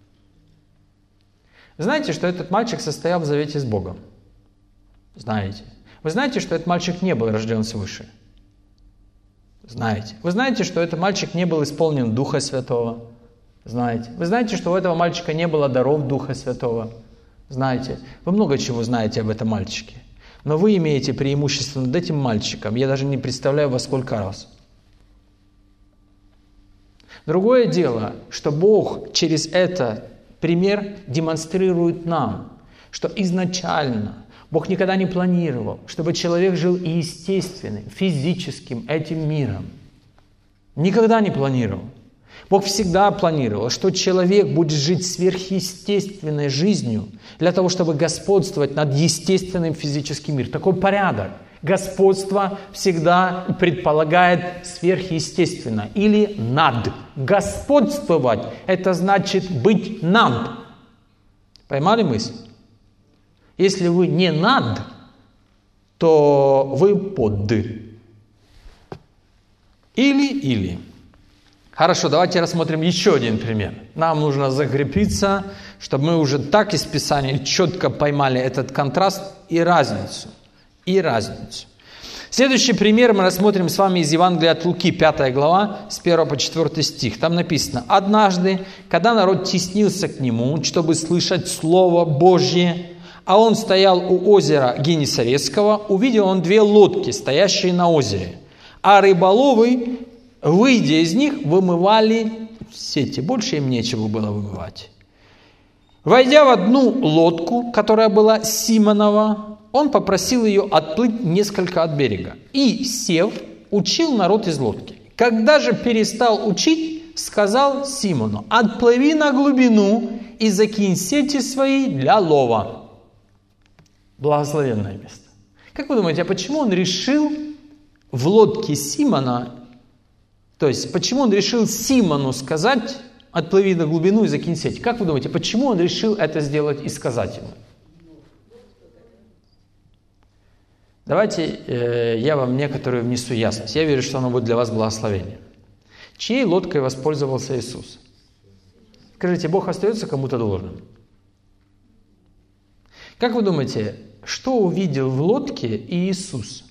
Знаете, что этот мальчик состоял в завете с Богом? Знаете. Вы знаете, что этот мальчик не был рожден свыше? Знаете. Вы знаете, что этот мальчик не был исполнен Духа Святого? Знаете. Вы знаете, что у этого мальчика не было даров Духа Святого? Знаете. Вы много чего знаете об этом мальчике. Но вы имеете преимущество над этим мальчиком. Я даже не представляю, во сколько раз. Другое дело, что Бог через это пример демонстрирует нам, что изначально Бог никогда не планировал, чтобы человек жил естественным, физическим этим миром. Никогда не планировал. Бог всегда планировал, что человек будет жить сверхъестественной жизнью для того, чтобы господствовать над естественным физическим миром. Такой порядок. Господство всегда предполагает сверхъестественно или над. Господствовать – это значит быть над. Поймали мысль? Если вы не над, то вы под. Или-или. Хорошо, давайте рассмотрим еще один пример. Нам нужно закрепиться, чтобы мы уже так из Писания четко поймали этот контраст и разницу. И разницу. Следующий пример мы рассмотрим с вами из Евангелия от Луки, пятая глава, с первого по четвёртый стих. Там написано: «Однажды, когда народ теснился к нему, чтобы слышать Слово Божье, а он стоял у озера Генесарецкого, увидел он две лодки, стоящие на озере, а рыболовы, выйдя из них, вымывали сети». Больше им нечего было вымывать. Войдя в одну лодку, которая была Симонова, он попросил ее отплыть несколько от берега. И, сев, учил народ из лодки. Когда же перестал учить, сказал Симону: «Отплыви на глубину и закинь сети свои для лова». Благословенное место. Как вы думаете, а почему он решил в лодке Симона, то есть почему он решил Симону сказать: отплыви на глубину и закинь сеть? Как вы думаете, почему он решил это сделать и сказать ему? Давайте э, я вам некоторую внесу ясность. Я верю, что оно будет для вас благословением. Чьей лодкой воспользовался Иисус? Скажите, Бог остается кому-то должным? Как вы думаете, что увидел в лодке Иисус?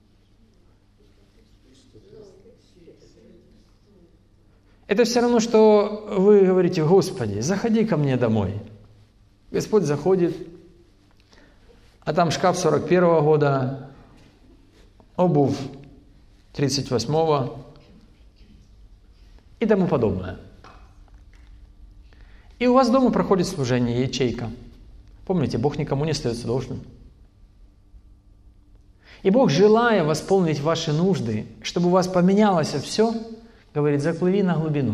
Это все равно, что вы говорите: Господи, заходи ко мне домой. Господь заходит, а там шкаф сорок первого года, обувь тридцать восьмого и тому подобное. И у вас дома проходит служение, ячейка. Помните, Бог никому не остается должным. И Бог, желая восполнить ваши нужды, чтобы у вас поменялось все, говорит: заплыви на глубину.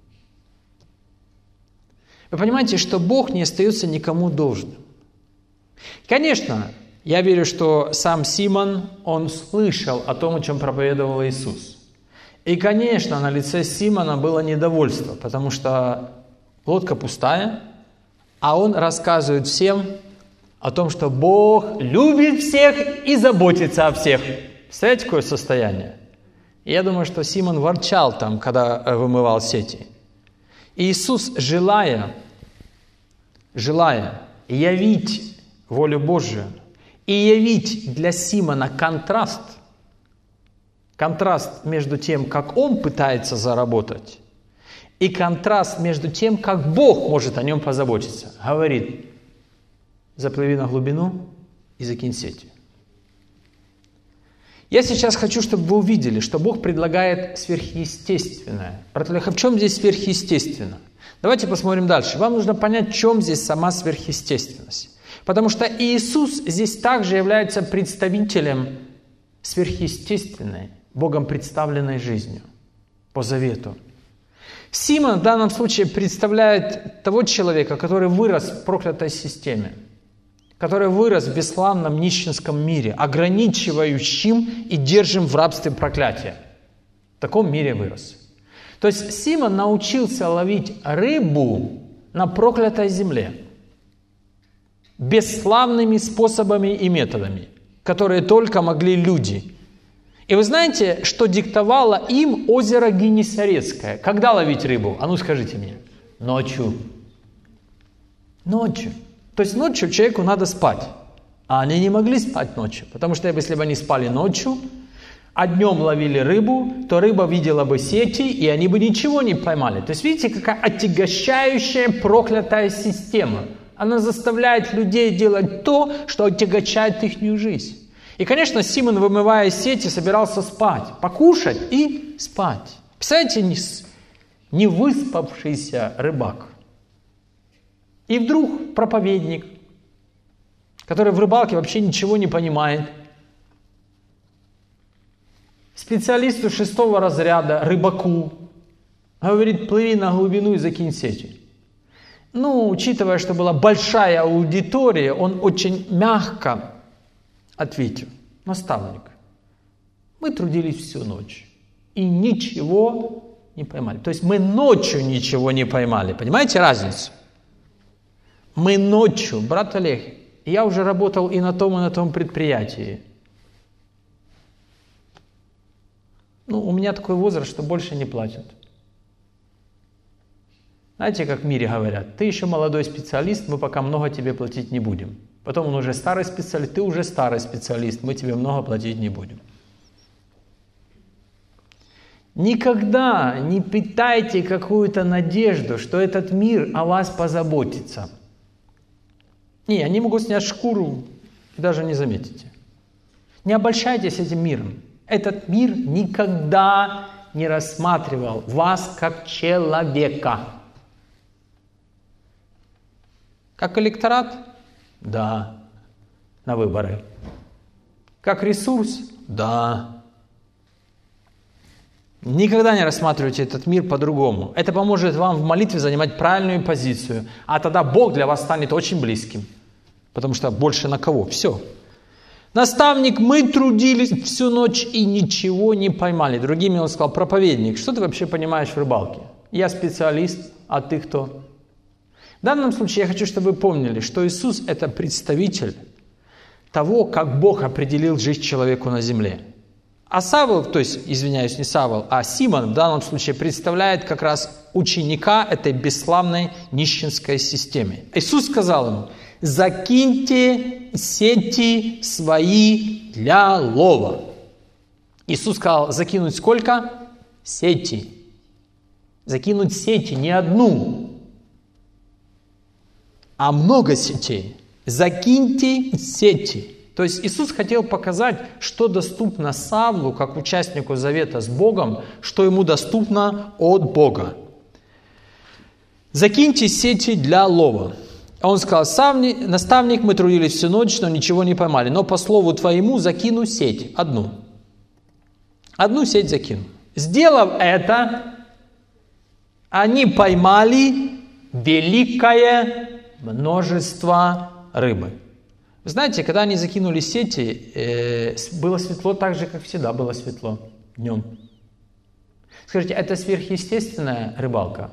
Вы понимаете, что Бог не остается никому должным. Конечно, я верю, что сам Симон, он слышал о том, о чем проповедовал Иисус. И, конечно, на лице Симона было недовольство, потому что лодка пустая, а он рассказывает всем о том, что Бог любит всех и заботится о всех. Представляете, какое состояние? И я думаю, что Симон ворчал там, когда вымывал сети. И Иисус, желая, желая явить волю Божию и явить для Симона контраст, контраст между тем, как он пытается заработать, и контраст между тем, как Бог может о нем позаботиться. Говорит: заплыви на глубину и закинь сеть. Я сейчас хочу, чтобы вы увидели, что Бог предлагает сверхъестественное. В чем здесь сверхъестественно? Давайте посмотрим дальше. Вам нужно понять, в чем здесь сама сверхъестественность. Потому что Иисус здесь также является представителем сверхъестественной, Богом представленной жизнью по завету. Симон в данном случае представляет того человека, который вырос в проклятой системе, который вырос в бесславном нищенском мире, ограничивающим и держим в рабстве проклятия. В таком мире вырос. То есть Симон научился ловить рыбу на проклятой земле бесславными способами и методами, которые только могли люди. И вы знаете, что диктовало им озеро Генесарецкое? Когда ловить рыбу? А ну скажите мне. Ночью. Ночью. То есть ночью человеку надо спать. А они не могли спать ночью. Потому что если бы они спали ночью, а днем ловили рыбу, то рыба видела бы сети, и они бы ничего не поймали. То есть видите, какая отягощающая проклятая система. Она заставляет людей делать то, что отягощает их жизнь. И, конечно, Симон, вымывая сети, собирался спать, покушать и спать. Представляете, не выспавшийся рыбак. И вдруг проповедник, который в рыбалке вообще ничего не понимает, специалисту шестого разряда, рыбаку, говорит: плыви на глубину и закинь сети. Ну, учитывая, что была большая аудитория, он очень мягко ответил: наставник, мы трудились всю ночь и ничего не поймали. То есть мы ночью ничего не поймали. Понимаете разницу? Мы ночью, брат Олег, я уже работал и на том, и на том предприятии. Ну, у меня такой возраст, что больше не платят. Знаете, как в мире говорят: ты еще молодой специалист, мы пока много тебе платить не будем. Потом он уже старый специалист, ты уже старый специалист, мы тебе много платить не будем. Никогда не питайте какую-то надежду, что этот мир о вас позаботится. Не, они могут снять шкуру и даже не заметите. Не обольщайтесь этим миром. Этот мир никогда не рассматривал вас как человека. Как электорат? Да, на выборы. Как ресурс? Да. Никогда не рассматривайте этот мир по-другому. Это поможет вам в молитве занимать правильную позицию. А тогда Бог для вас станет очень близким. Потому что больше на кого? Все. Наставник, мы трудились всю ночь и ничего не поймали. Другими он сказал: проповедник, что ты вообще понимаешь в рыбалке? Я специалист, а ты кто? В данном случае я хочу, чтобы вы помнили, что Иисус – это представитель того, как Бог определил жизнь человеку на земле. А Савл, то есть, извиняюсь, не Савл, а Симон в данном случае представляет как раз ученика этой бесславной нищенской системе. Иисус сказал ему: закиньте сети свои для лова. Иисус сказал: закинуть сколько? Сети. Закинуть сети, не одну, а много сетей. Закиньте сети. То есть Иисус хотел показать, что доступно Савлу, как участнику завета с Богом, что ему доступно от Бога. Закиньте сети для лова. Он сказал: наставник, мы трудились всю ночь, но ничего не поймали. Но по слову твоему закину сеть, одну. Одну сеть закину. Сделав это, они поймали великое множество рыбы. Вы знаете, когда они закинули сети, э, было светло так же, как всегда было светло днем. Скажите, это сверхъестественная рыбалка?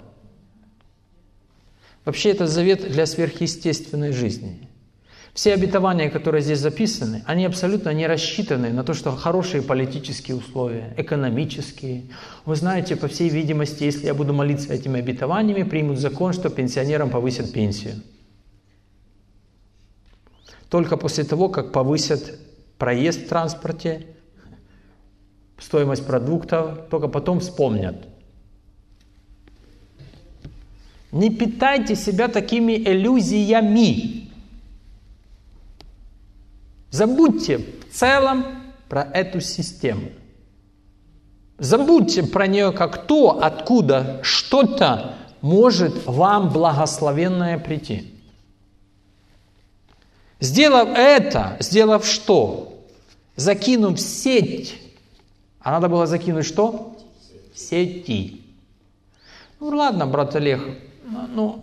Вообще это завет для сверхъестественной жизни. Все обетования, которые здесь записаны, они абсолютно не рассчитаны на то, что хорошие политические условия, экономические. Вы знаете, по всей видимости, если я буду молиться этими обетованиями, примут закон, что пенсионерам повысят пенсию. Только после того, как повысят проезд в транспорте, стоимость продуктов, только потом вспомнят. Не питайте себя такими иллюзиями. Забудьте в целом про эту систему. Забудьте про нее как то, откуда что-то может вам благословенное прийти. Сделав это, сделав что? Закинув сеть. А надо было закинуть что? Сети. Ну ладно, брат Олег, ну,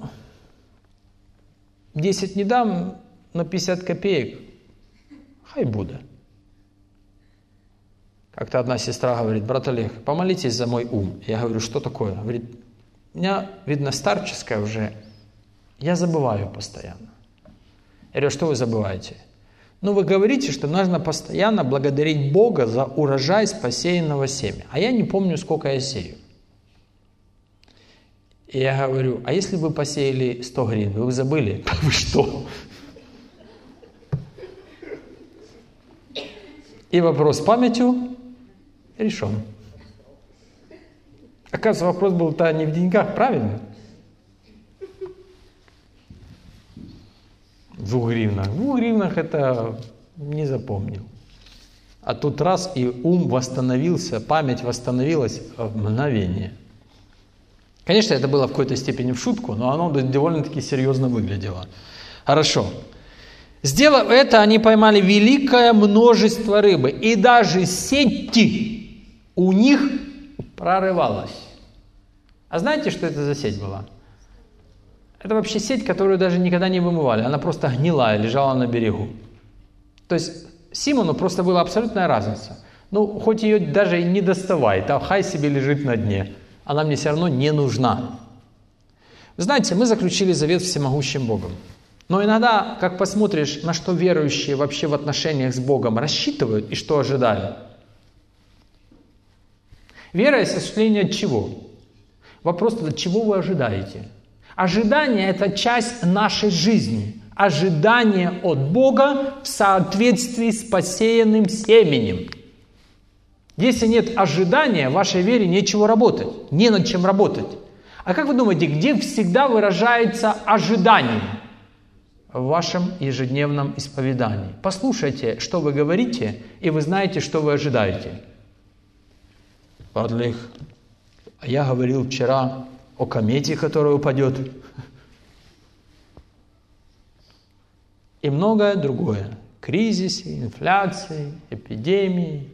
десять не дам, но пятьдесят копеек. Хай буде. Как-то одна сестра говорит: брат Олег, помолитесь за мой ум. Я говорю: что такое? Говорит: у меня, видно, старческое уже, я забываю постоянно. Я говорю: что вы забываете? Ну, вы говорите, что нужно постоянно благодарить Бога за урожай с посеянного семя. А я не помню, сколько я сею. И я говорю: а если вы посеяли сто гривен, вы забыли? Вы что? И вопрос с памятью решен. Оказывается, вопрос был-то не в деньгах, правильно? В двух гривнах. В двух гривнах это не запомнил. А тут раз, и ум восстановился, память восстановилась в мгновение. Конечно, это было в какой-то степени в шутку, но оно довольно-таки серьезно выглядело. Хорошо. Сделав это, они поймали великое множество рыбы, и даже сети у них прорывалась. А знаете, что это за сеть была? Это вообще сеть, которую даже никогда не вымывали. Она просто гнилая, лежала на берегу. То есть Симону просто была абсолютная разница. Ну, хоть ее даже и не доставай, там хай себе лежит на дне. Она мне все равно не нужна. Вы знаете, мы заключили завет с всемогущим Богом. Но иногда, как посмотришь, на что верующие вообще в отношениях с Богом рассчитывают и что ожидают. Вера – осуществление от чего? Вопрос тогда, чего вы ожидаете? Ожидание – это часть нашей жизни. Ожидание от Бога в соответствии с посеянным семенем. Если нет ожидания, в вашей вере нечего работать, не над чем работать. А как вы думаете, где всегда выражается ожидание? В вашем ежедневном исповедании. Послушайте, что вы говорите, и вы знаете, что вы ожидаете. Подлых. А я говорил вчера о комете, которая упадет. И многое другое. Кризисы, инфляции, эпидемии.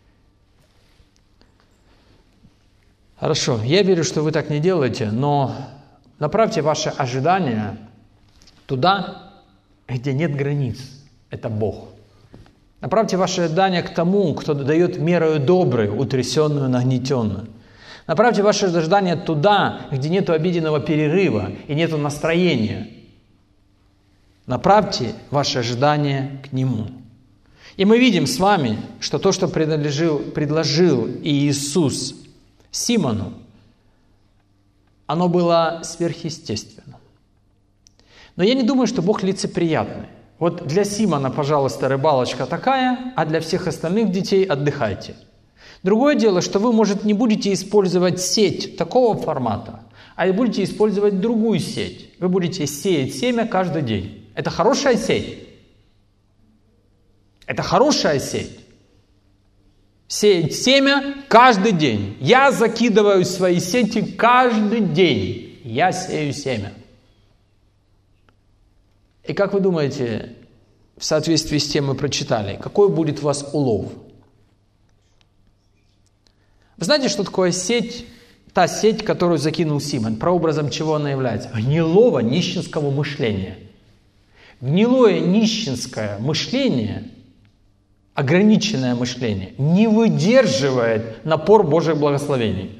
Хорошо, я верю, что вы так не делаете, но направьте ваши ожидания туда, где нет границ. Это Бог. Направьте ваше ожидание к тому, кто дает мерою добрую, утрясенную, нагнетенную. Направьте ваше ожидание туда, где нет обеденного перерыва и нет настроения. Направьте ваше ожидание к Нему. И мы видим с вами, что то, что предложил, предложил Иисус Симону, оно было сверхъестественным. Но я не думаю, что Бог лицеприятный. Вот для Симона, пожалуйста, рыбалочка такая, а для всех остальных детей отдыхайте. Другое дело, что вы, может, не будете использовать сеть такого формата, а будете использовать другую сеть. Вы будете сеять семя каждый день. Это хорошая сеть. Это хорошая сеть. Сеять семя каждый день. Я закидываю свои сети каждый день. Я сею семя. И как вы думаете, в соответствии с тем мы прочитали, какой будет у вас улов? Вы знаете, что такое сеть? Та сеть, которую закинул Симон. Прообразом чего она является? Гнилого нищенского мышления. Гнилое нищенское мышление, ограниченное мышление, не выдерживает напор Божьих благословений.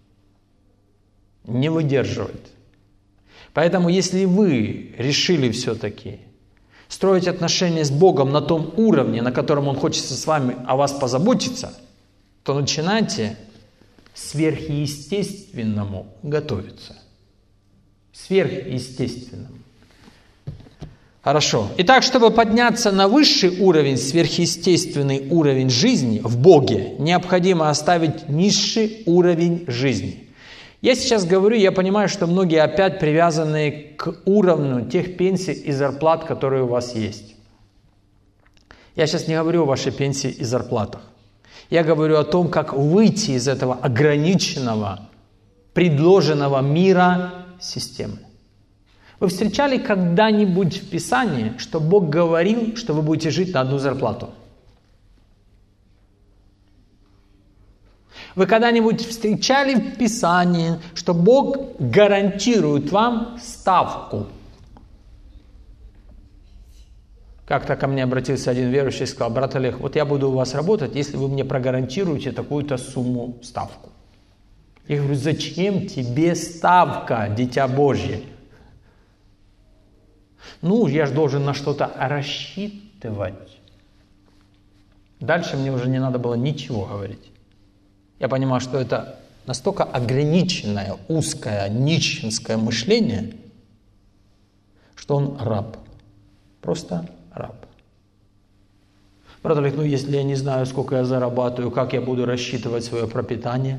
Не выдерживает. Поэтому, если вы решили все-таки строить отношения с Богом на том уровне, на котором Он хочет с вами о вас позаботиться, то начинайте сверхъестественному готовиться. Сверхъестественному. Хорошо. Итак, чтобы подняться на высший уровень, сверхъестественный уровень жизни в Боге, необходимо оставить низший уровень жизни. Я сейчас говорю, я понимаю, что многие опять привязаны к уровню тех пенсий и зарплат, которые у вас есть. Я сейчас не говорю о вашей пенсии и зарплатах. Я говорю о том, как выйти из этого ограниченного, предложенного мира системы. Вы встречали когда-нибудь в Писании, что Бог говорил, что вы будете жить на одну зарплату? Вы когда-нибудь встречали в Писании, что Бог гарантирует вам ставку? Как-то ко мне обратился один верующий и сказал: брат Олег, вот я буду у вас работать, если вы мне прогарантируете такую-то сумму, ставку. Я говорю: зачем тебе ставка, дитя Божье? Ну, я же должен на что-то рассчитывать. Дальше мне уже не надо было ничего говорить. Я понимаю, что это настолько ограниченное, узкое, нищенское мышление, что он раб. Просто раб. Брат Олег, ну если я не знаю, сколько я зарабатываю, как я буду рассчитывать свое пропитание?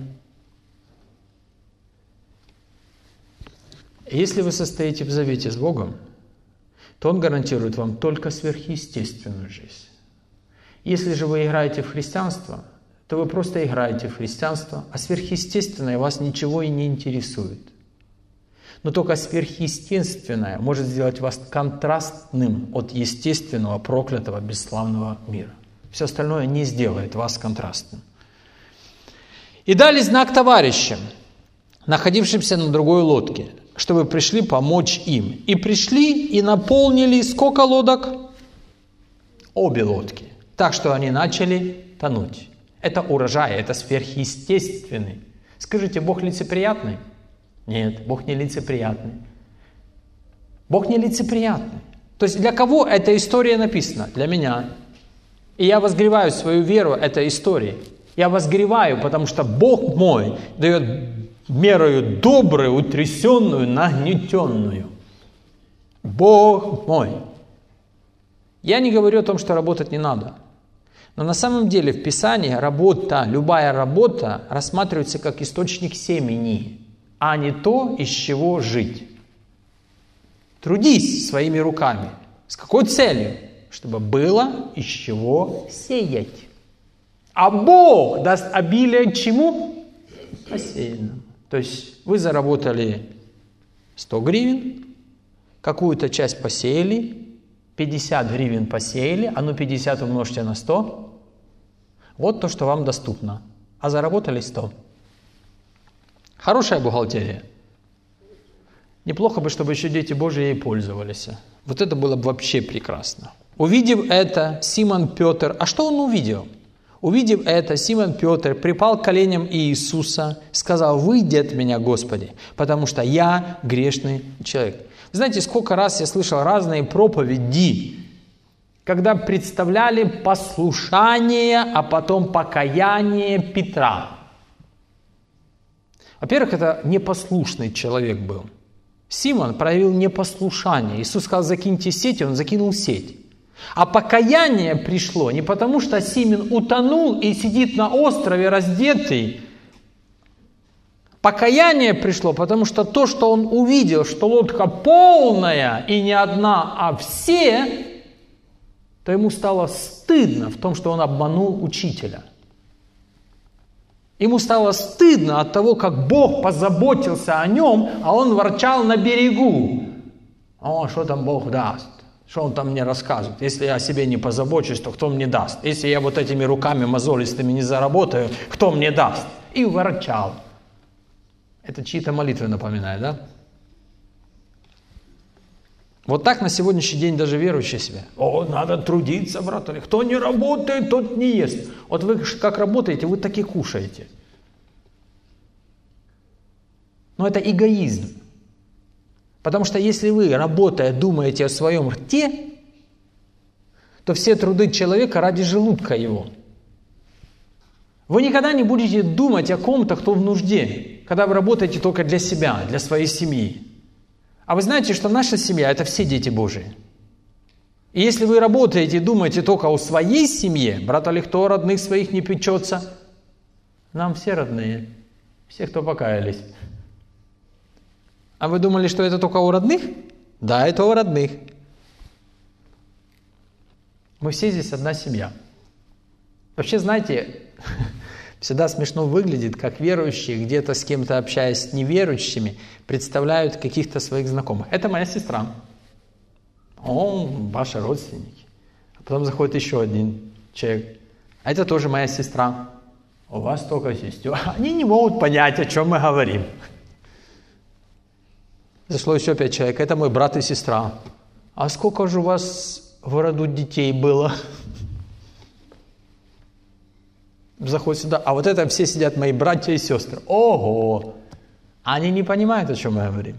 Если вы состоите в завете с Богом, то Он гарантирует вам только сверхъестественную жизнь. Если же вы играете в христианство, то вы просто играете в христианство, а сверхъестественное вас ничего и не интересует. Но только сверхъестественное может сделать вас контрастным от естественного, проклятого, бесславного мира. Все остальное не сделает вас контрастным. И дали знак товарищам, находившимся на другой лодке, чтобы пришли помочь им. И пришли и наполнили сколько лодок? Обе лодки. Так что они начали тонуть. Это урожай, это сверхъестественный. Скажите, Бог лицеприятный? Нет, Бог не лицеприятный. Бог не лицеприятный. То есть для кого эта история написана? Для меня. И я возгреваю свою веру этой истории. Я возгреваю, потому что Бог мой дает мерою добрую, утрясенную, нагнетенную. Бог мой. Я не говорю о том, что работать не надо. Но на самом деле в Писании работа, любая работа рассматривается как источник семени, а не то, из чего жить. Трудись своими руками. С какой целью? Чтобы было из чего сеять. А Бог даст обилие чему? Посеянному. То есть вы заработали сто гривен, какую-то часть посеяли, пятьдесят гривен посеяли, а ну пятьдесят умножьте на сто. Вот то, что вам доступно. А заработали сто. Хорошая бухгалтерия. Неплохо бы, чтобы еще дети Божьи ей пользовались. Вот это было бы вообще прекрасно. Увидев это, Симон Петр, а что он увидел? Увидев это, Симон Петр припал к коленям Иисуса, сказал: «Выйди от меня, Господи, потому что я грешный человек». Вы знаете, сколько раз я слышал разные проповеди, когда представляли послушание, а потом покаяние Петра. Во-первых, это непослушный человек был. Симон проявил непослушание. Иисус сказал: «Закиньте сеть», он закинул сеть. А покаяние пришло не потому, что Симон утонул и сидит на острове раздетый. Покаяние пришло, потому что то, что он увидел, что лодка полная и не одна, а все, то ему стало стыдно в том, что он обманул учителя. Ему стало стыдно от того, как Бог позаботился о нем, а он ворчал на берегу. О, что там Бог даст? Что он там мне рассказывает? Если я о себе не позабочусь, то кто мне даст? Если я вот этими руками мозолистыми не заработаю, кто мне даст? И ворчал. Это чьи-то молитвы напоминает, да? Вот так на сегодняшний день даже верующие себя. О, надо трудиться, брат. Кто не работает, тот не ест. Вот вы как работаете, вы так и кушаете. Но это эгоизм. Потому что если вы, работая, думаете о своем рте, то все труды человека ради желудка его. Вы никогда не будете думать о ком-то, кто в нужде, когда вы работаете только для себя, для своей семьи. А вы знаете, что наша семья – это все дети Божии. И если вы работаете и думаете только о своей семье, брат Олег, кто родных своих не печется? Нам все родные, все, кто покаялись. А вы думали, что это только у родных? Да, это у родных. Мы все здесь одна семья. Вообще, знаете, всегда смешно выглядит, как верующие, где-то с кем-то общаясь с неверующими, представляют каких-то своих знакомых. Это моя сестра. О, ваши родственники. А потом заходит еще один человек. А это тоже моя сестра. У вас только сестер. Они не могут понять, о чем мы говорим. Зашло еще пять человек. Это мой брат и сестра. А сколько же у вас в роду детей было? Заходит сюда. А вот это все сидят мои братья и сестры. Ого! Они не понимают, о чем мы говорим.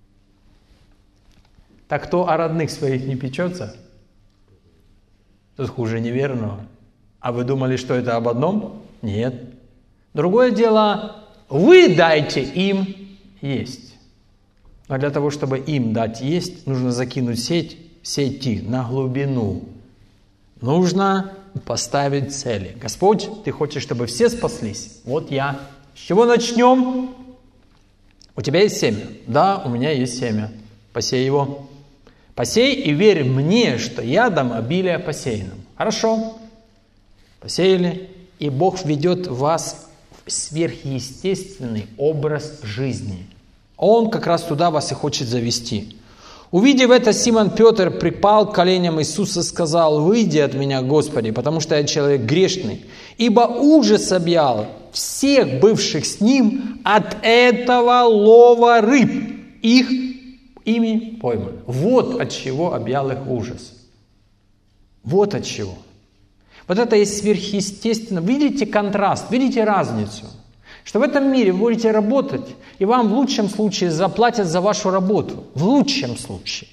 Так кто о родных своих не печется? Тут хуже неверного. А вы думали, что это об одном? Нет. Другое дело, вы дайте им есть. Но для того, чтобы им дать есть, нужно закинуть сеть, сети на глубину. Нужно поставить цели. Господь, Ты хочешь, чтобы все спаслись? Вот я. С чего начнем? У тебя есть семя? Да, у меня есть семя. Посей его. Посей и верь мне, что я дам обилие посеянным. Хорошо. Посеяли, и Бог введет вас в сверхъестественный образ жизни. Он как раз туда вас и хочет завести. Увидев это, Симон Петр припал к коленям Иисуса и сказал: «Выйди от меня, Господи, потому что я человек грешный». Ибо ужас объял всех бывших с ним от этого лова рыб. Их ими пойманы. Вот от чего объял их ужас. Вот от чего. Вот это есть сверхъестественно. Видите контраст, видите разницу? Что в этом мире вы будете работать, и вам в лучшем случае заплатят за вашу работу. В лучшем случае.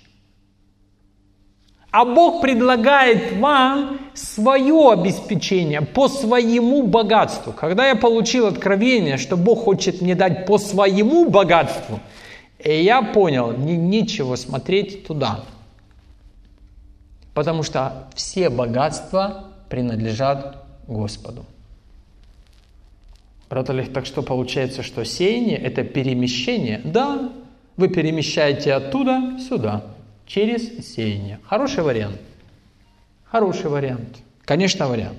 А Бог предлагает вам свое обеспечение по своему богатству. Когда я получил откровение, что Бог хочет мне дать по своему богатству, и я понял, мне нечего смотреть туда. Потому что все богатства принадлежат Господу. Брат Олег, так что получается, что сеяние – это перемещение? Да, вы перемещаете оттуда сюда, через сеяние. Хороший вариант. Хороший вариант. Конечно, вариант.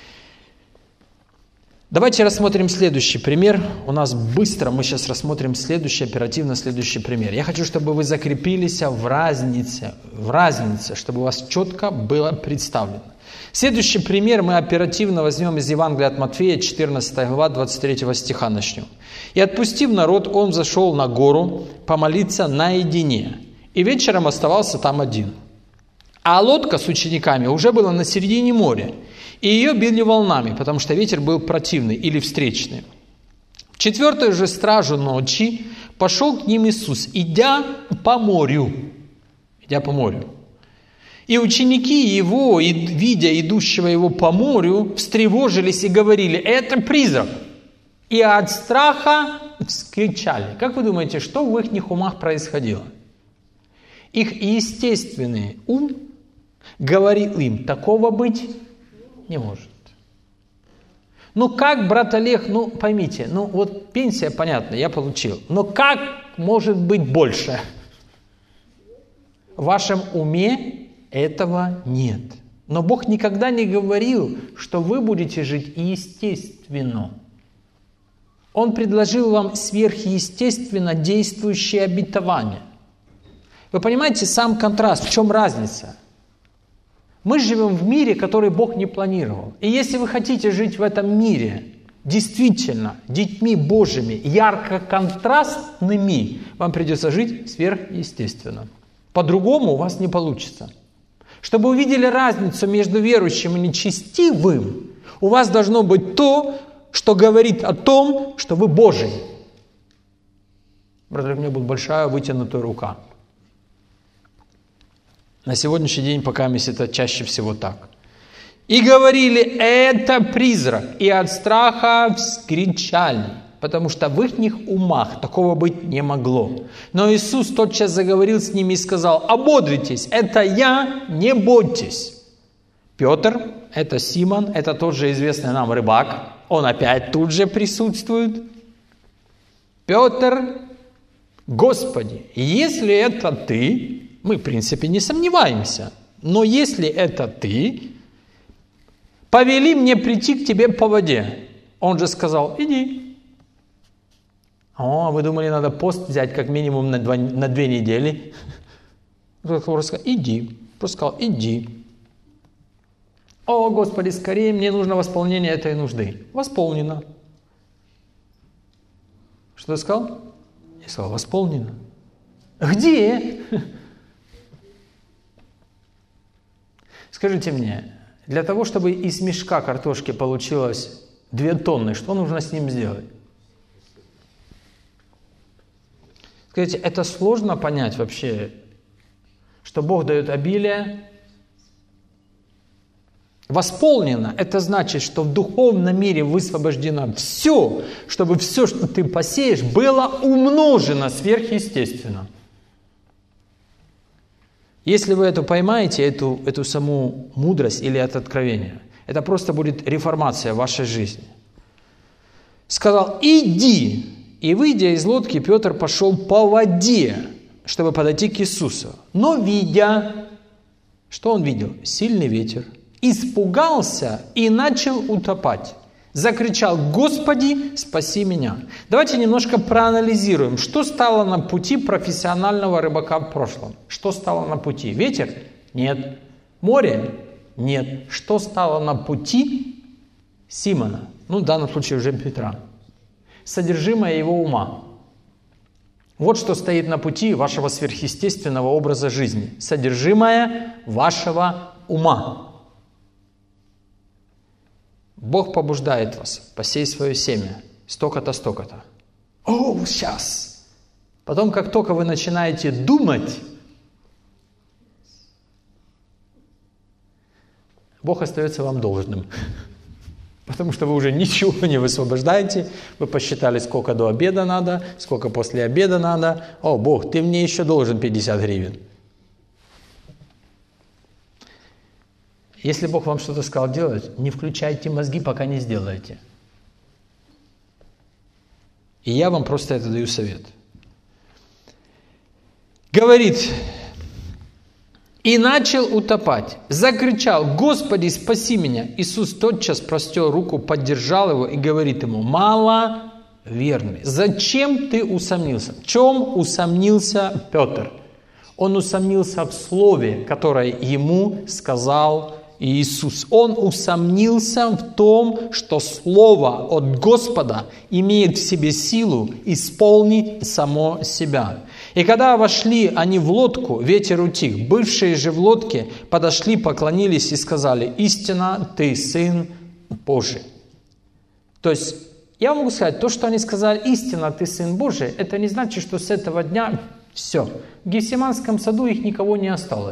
Давайте рассмотрим следующий пример. У нас быстро мы сейчас рассмотрим следующий, оперативно следующий пример. Я хочу, чтобы вы закрепились в разнице, в разнице, чтобы у вас четко было представлено. Следующий пример мы оперативно возьмем из Евангелия от Матфея, четырнадцатая глава, двадцать третьего стиха начнем. «И отпустив народ, он зашел на гору помолиться наедине, и вечером оставался там один. А лодка с учениками уже была на середине моря, и ее били волнами, потому что ветер был противный или встречный. В четвертую же стражу ночи пошел к ним Иисус, идя по морю. Идя по морю. И ученики его, видя идущего его по морю, встревожились и говорили: это призрак. И от страха вскричали. Как вы думаете, что в их умах происходило? Их естественный ум говорил им: такого быть не может. Ну как, брат Олег, ну поймите, ну вот пенсия, понятно, я получил. Но как может быть больше? В вашем уме этого нет. Но Бог никогда не говорил, что вы будете жить естественно. Он предложил вам сверхъестественно действующее обетование. Вы понимаете сам контраст, в чем разница? Мы живем в мире, который Бог не планировал. И если вы хотите жить в этом мире действительно детьми Божьими, ярко-контрастными, вам придется жить сверхъестественно. По-другому у вас не получится. Чтобы увидели разницу между верующим и нечестивым, у вас должно быть то, что говорит о том, что вы Божий. Брат, у меня будет большая вытянутая рука. На сегодняшний день пока это чаще всего так. И говорили: это призрак. И от страха вскричали, потому что в их умах такого быть не могло. Но Иисус тотчас заговорил с ними и сказал: ободритесь, это я, не бойтесь. Петр, это Симон, это тот же известный нам рыбак, он опять тут же присутствует. Петр: Господи, если это ты, мы в принципе не сомневаемся, но если это ты, повели мне прийти к тебе по воде. Он же сказал: иди. О, вы думали, надо пост взять как минимум на, два, на две недели? Он просто сказал: иди. Просто сказал: иди. О, Господи, скорее мне нужно восполнение этой нужды. Восполнено. Что ты сказал? Я сказал: восполнено. Где? Скажите мне, для того, чтобы из мешка картошки получилось две тонны, что нужно с ним сделать? Скажите, это сложно понять вообще, что Бог дает обилие? Восполнено – это значит, что в духовном мире высвобождено все, чтобы все, что ты посеешь, было умножено сверхъестественно. Если вы это поймаете, эту, эту саму мудрость или это откровение, это просто будет реформация вашей жизни. Сказал: иди. И, выйдя из лодки, Петр пошел по воде, чтобы подойти к Иисусу. Но, видя, что он видел? Сильный ветер. Испугался и начал утопать. Закричал: Господи, спаси меня. Давайте немножко проанализируем, что стало на пути профессионального рыбака в прошлом. Что стало на пути? Ветер? Нет. Море? Нет. Что стало на пути Симона? Ну, в данном случае уже Петра. Содержимое его ума. Вот что стоит на пути вашего сверхъестественного образа жизни. Содержимое вашего ума. Бог побуждает вас: посей свое семя, столько-то, столько-то. О, сейчас! Потом, как только вы начинаете думать, Бог остается вам должным. Потому что вы уже ничего не высвобождаете. Вы посчитали, сколько до обеда надо, сколько после обеда надо. О, Бог, ты мне еще должен пятьдесят гривен. Если Бог вам что-то сказал делать, не включайте мозги, пока не сделаете. И я вам просто это даю совет. Говорит: и начал утопать. Закричал: Господи, спаси меня. Иисус тотчас простер руку, поддержал его и говорит ему: маловерный, зачем ты усомнился? В чем усомнился Петр? Он усомнился в слове, которое ему сказал Иисус. Он усомнился в том, что Слово от Господа имеет в себе силу исполнить само себя. И когда вошли они в лодку, ветер утих. Бывшие же в лодке подошли, поклонились и сказали: «Истинно, Ты Сын Божий». То есть, я могу сказать, то, что они сказали: «Истинно, Ты Сын Божий», это не значит, что с этого дня все. В Гефсиманском саду их никого не осталось.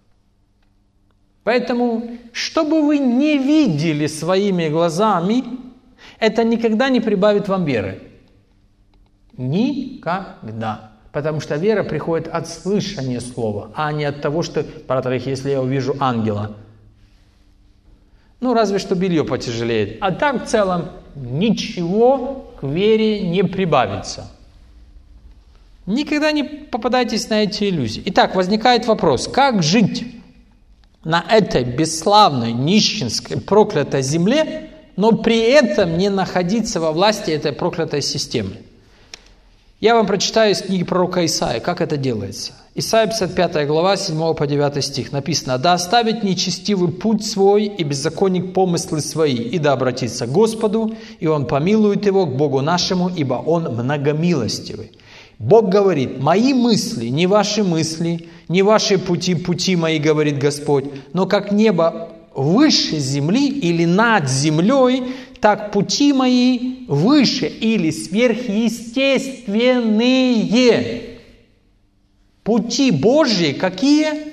Поэтому, что бы вы не видели своими глазами, это никогда не прибавит вам веры. Никогда. Потому что вера приходит от слышания слова, а не от того, что, братья, если я увижу ангела, ну, разве что белье потяжелеет. А так в целом ничего к вере не прибавится. Никогда не попадайтесь на эти иллюзии. Итак, возникает вопрос, как жить на этой бесславной, нищенской, проклятой земле, но при этом не находиться во власти этой проклятой системы. Я вам прочитаю из книги пророка Исаии, как это делается. Исайя пятьдесят пятая глава, седьмой по девятый стих написано: «Да оставит нечестивый путь свой, и беззаконник помыслы свои, и да обратится к Господу, и Он помилует его, к Богу нашему, ибо Он многомилостивый». Бог говорит: «Мои мысли, не ваши мысли, не ваши пути, пути мои, говорит Господь, но как небо выше земли или над землей, так пути мои выше или сверхъестественные». Пути Божьи какие?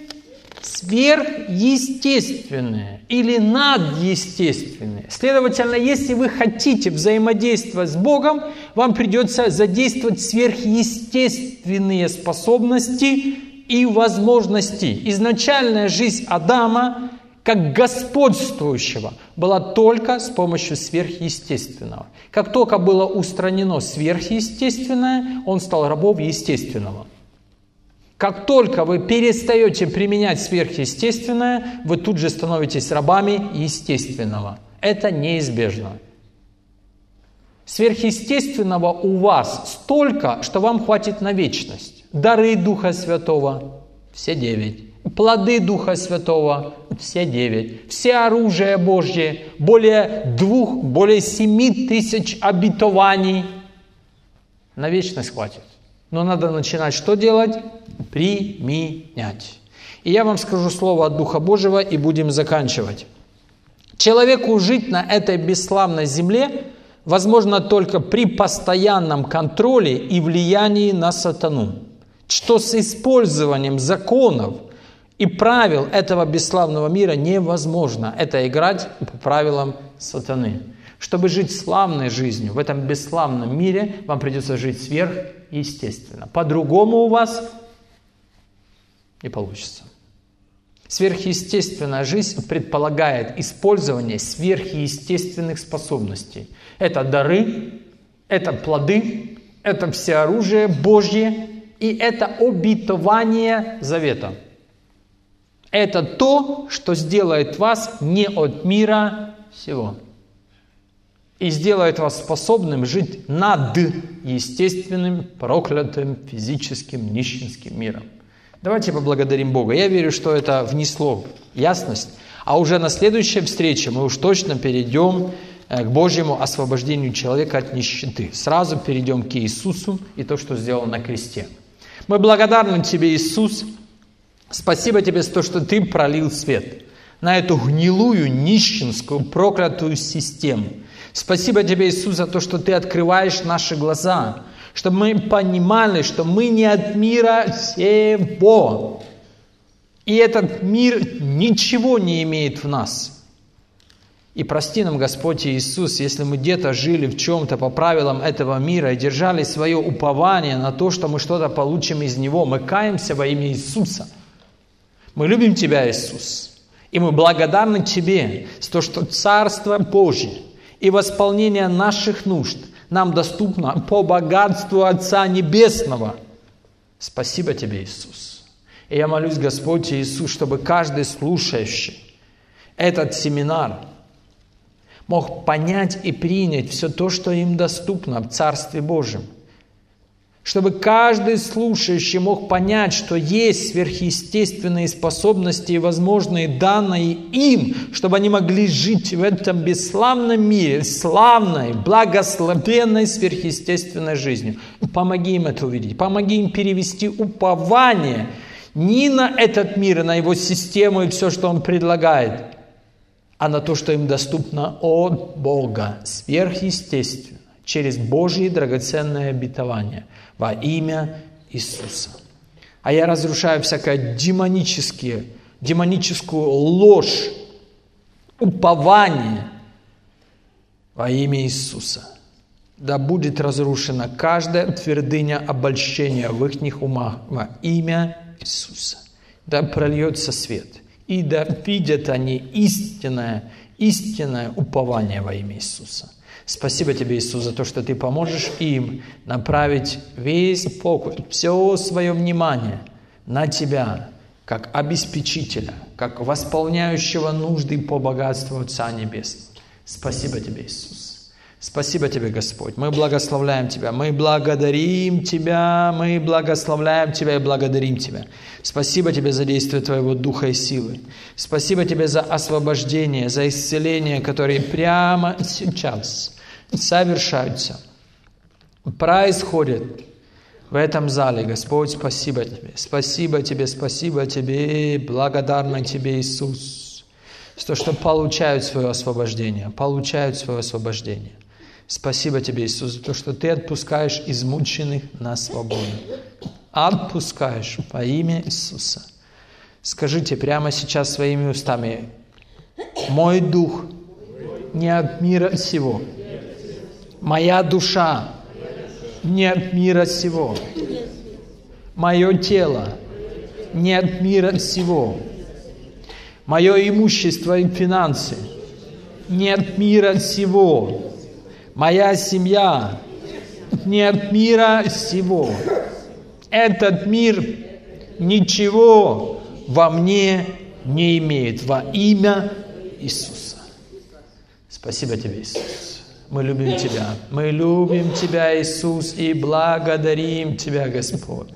Сверхъестественные или надъестественные. Следовательно, если вы хотите взаимодействовать с Богом, вам придется задействовать сверхъестественные способности и возможности. Изначальная жизнь Адама, как господствующего, была только с помощью сверхъестественного. Как только было устранено сверхъестественное, он стал рабом естественного. Как только вы перестаете применять сверхъестественное, вы тут же становитесь рабами естественного. Это неизбежно. Сверхъестественного у вас столько, что вам хватит на вечность. Дары Духа Святого – все девять. Плоды Духа Святого – все девять. Все оружие Божье – более двух, более семи тысяч обетований. На вечность хватит. Но надо начинать что делать? Применять. И я вам скажу слово от Духа Божьего, и будем заканчивать. Человеку жить на этой бесславной земле возможно только при постоянном контроле и влиянии на сатану, что с использованием законов и правил этого бесславного мира невозможно. Это играть по правилам сатаны. Чтобы жить славной жизнью в этом бесславном мире, вам придется жить сверхъестественно. По-другому у вас не получится. Сверхъестественная жизнь предполагает использование сверхъестественных способностей. Это дары, это плоды, это всеоружие Божье и это обетование завета. Это то, что сделает вас не от мира сего. И сделает вас способным жить над естественным, проклятым, физическим, нищенским миром. Давайте поблагодарим Бога. Я верю, что это внесло ясность. А уже на следующей встрече мы уж точно перейдем к Божьему освобождению человека от нищеты. Сразу перейдем к Иисусу и то, что сделал на кресте. Мы благодарны Тебе, Иисус. Спасибо Тебе за то, что Ты пролил свет на эту гнилую, нищенскую, проклятую систему. Спасибо Тебе, Иисус, за то, что Ты открываешь наши глаза, чтобы мы понимали, что мы не от мира сего. И этот мир ничего не имеет в нас. И прости нам, Господь Иисус, если мы где-то жили в чем-то по правилам этого мира и держали свое упование на то, что мы что-то получим из Него. Мы каемся во имя Иисуса. Мы любим Тебя, Иисус. И мы благодарны Тебе за то, что Царство Божье и восполнение наших нужд нам доступно по богатству Отца Небесного. Спасибо Тебе, Иисус. И я молюсь, Господь Иисус, чтобы каждый слушающий этот семинар мог понять и принять все то, что им доступно в Царстве Божьем. Чтобы каждый слушающий мог понять, что есть сверхъестественные способности и возможные данные им, чтобы они могли жить в этом бесславном мире, славной, благословенной, сверхъестественной жизнью. Помоги им это увидеть, помоги им перевести упование не на этот мир, на его систему и все, что он предлагает, а на то, что им доступно от Бога, сверхъестественно, через Божьи драгоценные обетования во имя Иисуса. А я разрушаю всякое демонические, демоническую ложь, упование во имя Иисуса. Да будет разрушена каждая твердыня обольщения в их умах во имя Иисуса. Да прольется свет, и да видят они истинное, истинное упование во имя Иисуса. Спасибо Тебе, Иисус, за то, что Ты поможешь им направить весь фокус, все свое внимание на Тебя, как обеспечителя, как восполняющего нужды по богатству Отца Небесного. Спасибо Тебе, Иисус. Спасибо Тебе, Господь. Мы благословляем Тебя, мы благодарим Тебя, мы благословляем Тебя и благодарим Тебя. Спасибо Тебе за действие Твоего Духа и силы. Спасибо Тебе за освобождение, за исцеление, которые прямо сейчас совершаются, происходят в этом зале. Господь, спасибо Тебе, спасибо Тебе, спасибо Тебе, благодарна Тебе, Иисус, за то, что получают свое освобождение, получают свое освобождение. Спасибо Тебе, Иисус, за то, что Ты отпускаешь измученных на свободу. Отпускаешь во имя Иисуса. Скажите прямо сейчас своими устами: мой дух не от мира сего. Моя душа не от мира сего. Мое тело не от мира сего. Мое имущество и финансы не от мира сего. Моя семья не от мира сего. Этот мир ничего во мне не имеет во имя Иисуса. Спасибо Тебе, Иисус. Мы любим Тебя. Мы любим Тебя, Иисус, и благодарим Тебя, Господь.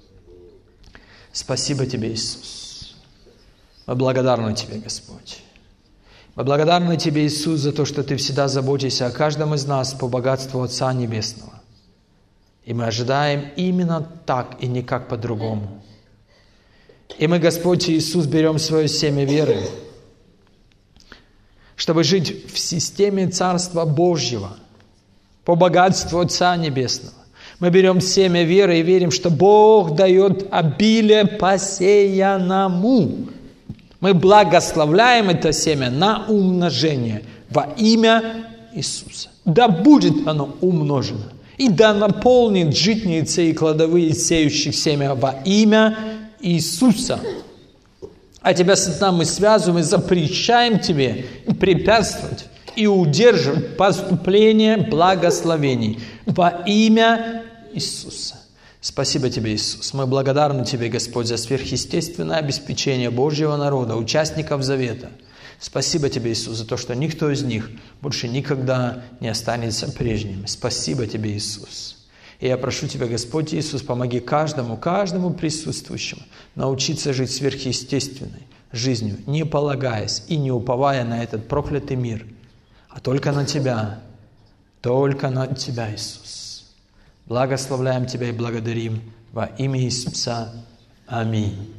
Спасибо Тебе, Иисус. Мы благодарны Тебе, Господь. Мы благодарны Тебе, Иисус, за то, что Ты всегда заботишься о каждом из нас по богатству Отца Небесного. И мы ожидаем именно так и никак по-другому. И мы, Господь Иисус, берем свое семя веры, чтобы жить в системе Царства Божьего, по богатству Отца Небесного. Мы берем семя веры и верим, что Бог дает обилие посеянному. Мы благословляем это семя на умножение во имя Иисуса. Да будет оно умножено. И да наполнит житницы и кладовые сеющих семя во имя Иисуса. А Тебя, сатана, мы связываем и запрещаем Тебе препятствовать и удерживать поступление благословений во имя Иисуса. Спасибо Тебе, Иисус. Мы благодарны Тебе, Господь, за сверхъестественное обеспечение Божьего народа, участников Завета. Спасибо Тебе, Иисус, за то, что никто из них больше никогда не останется прежним. Спасибо Тебе, Иисус. И я прошу Тебя, Господь Иисус, помоги каждому, каждому присутствующему научиться жить сверхъестественной жизнью, не полагаясь и не уповая на этот проклятый мир, а только на Тебя, только на Тебя, Иисус. Благословляем Тебя и благодарим во имя Иисуса. Аминь.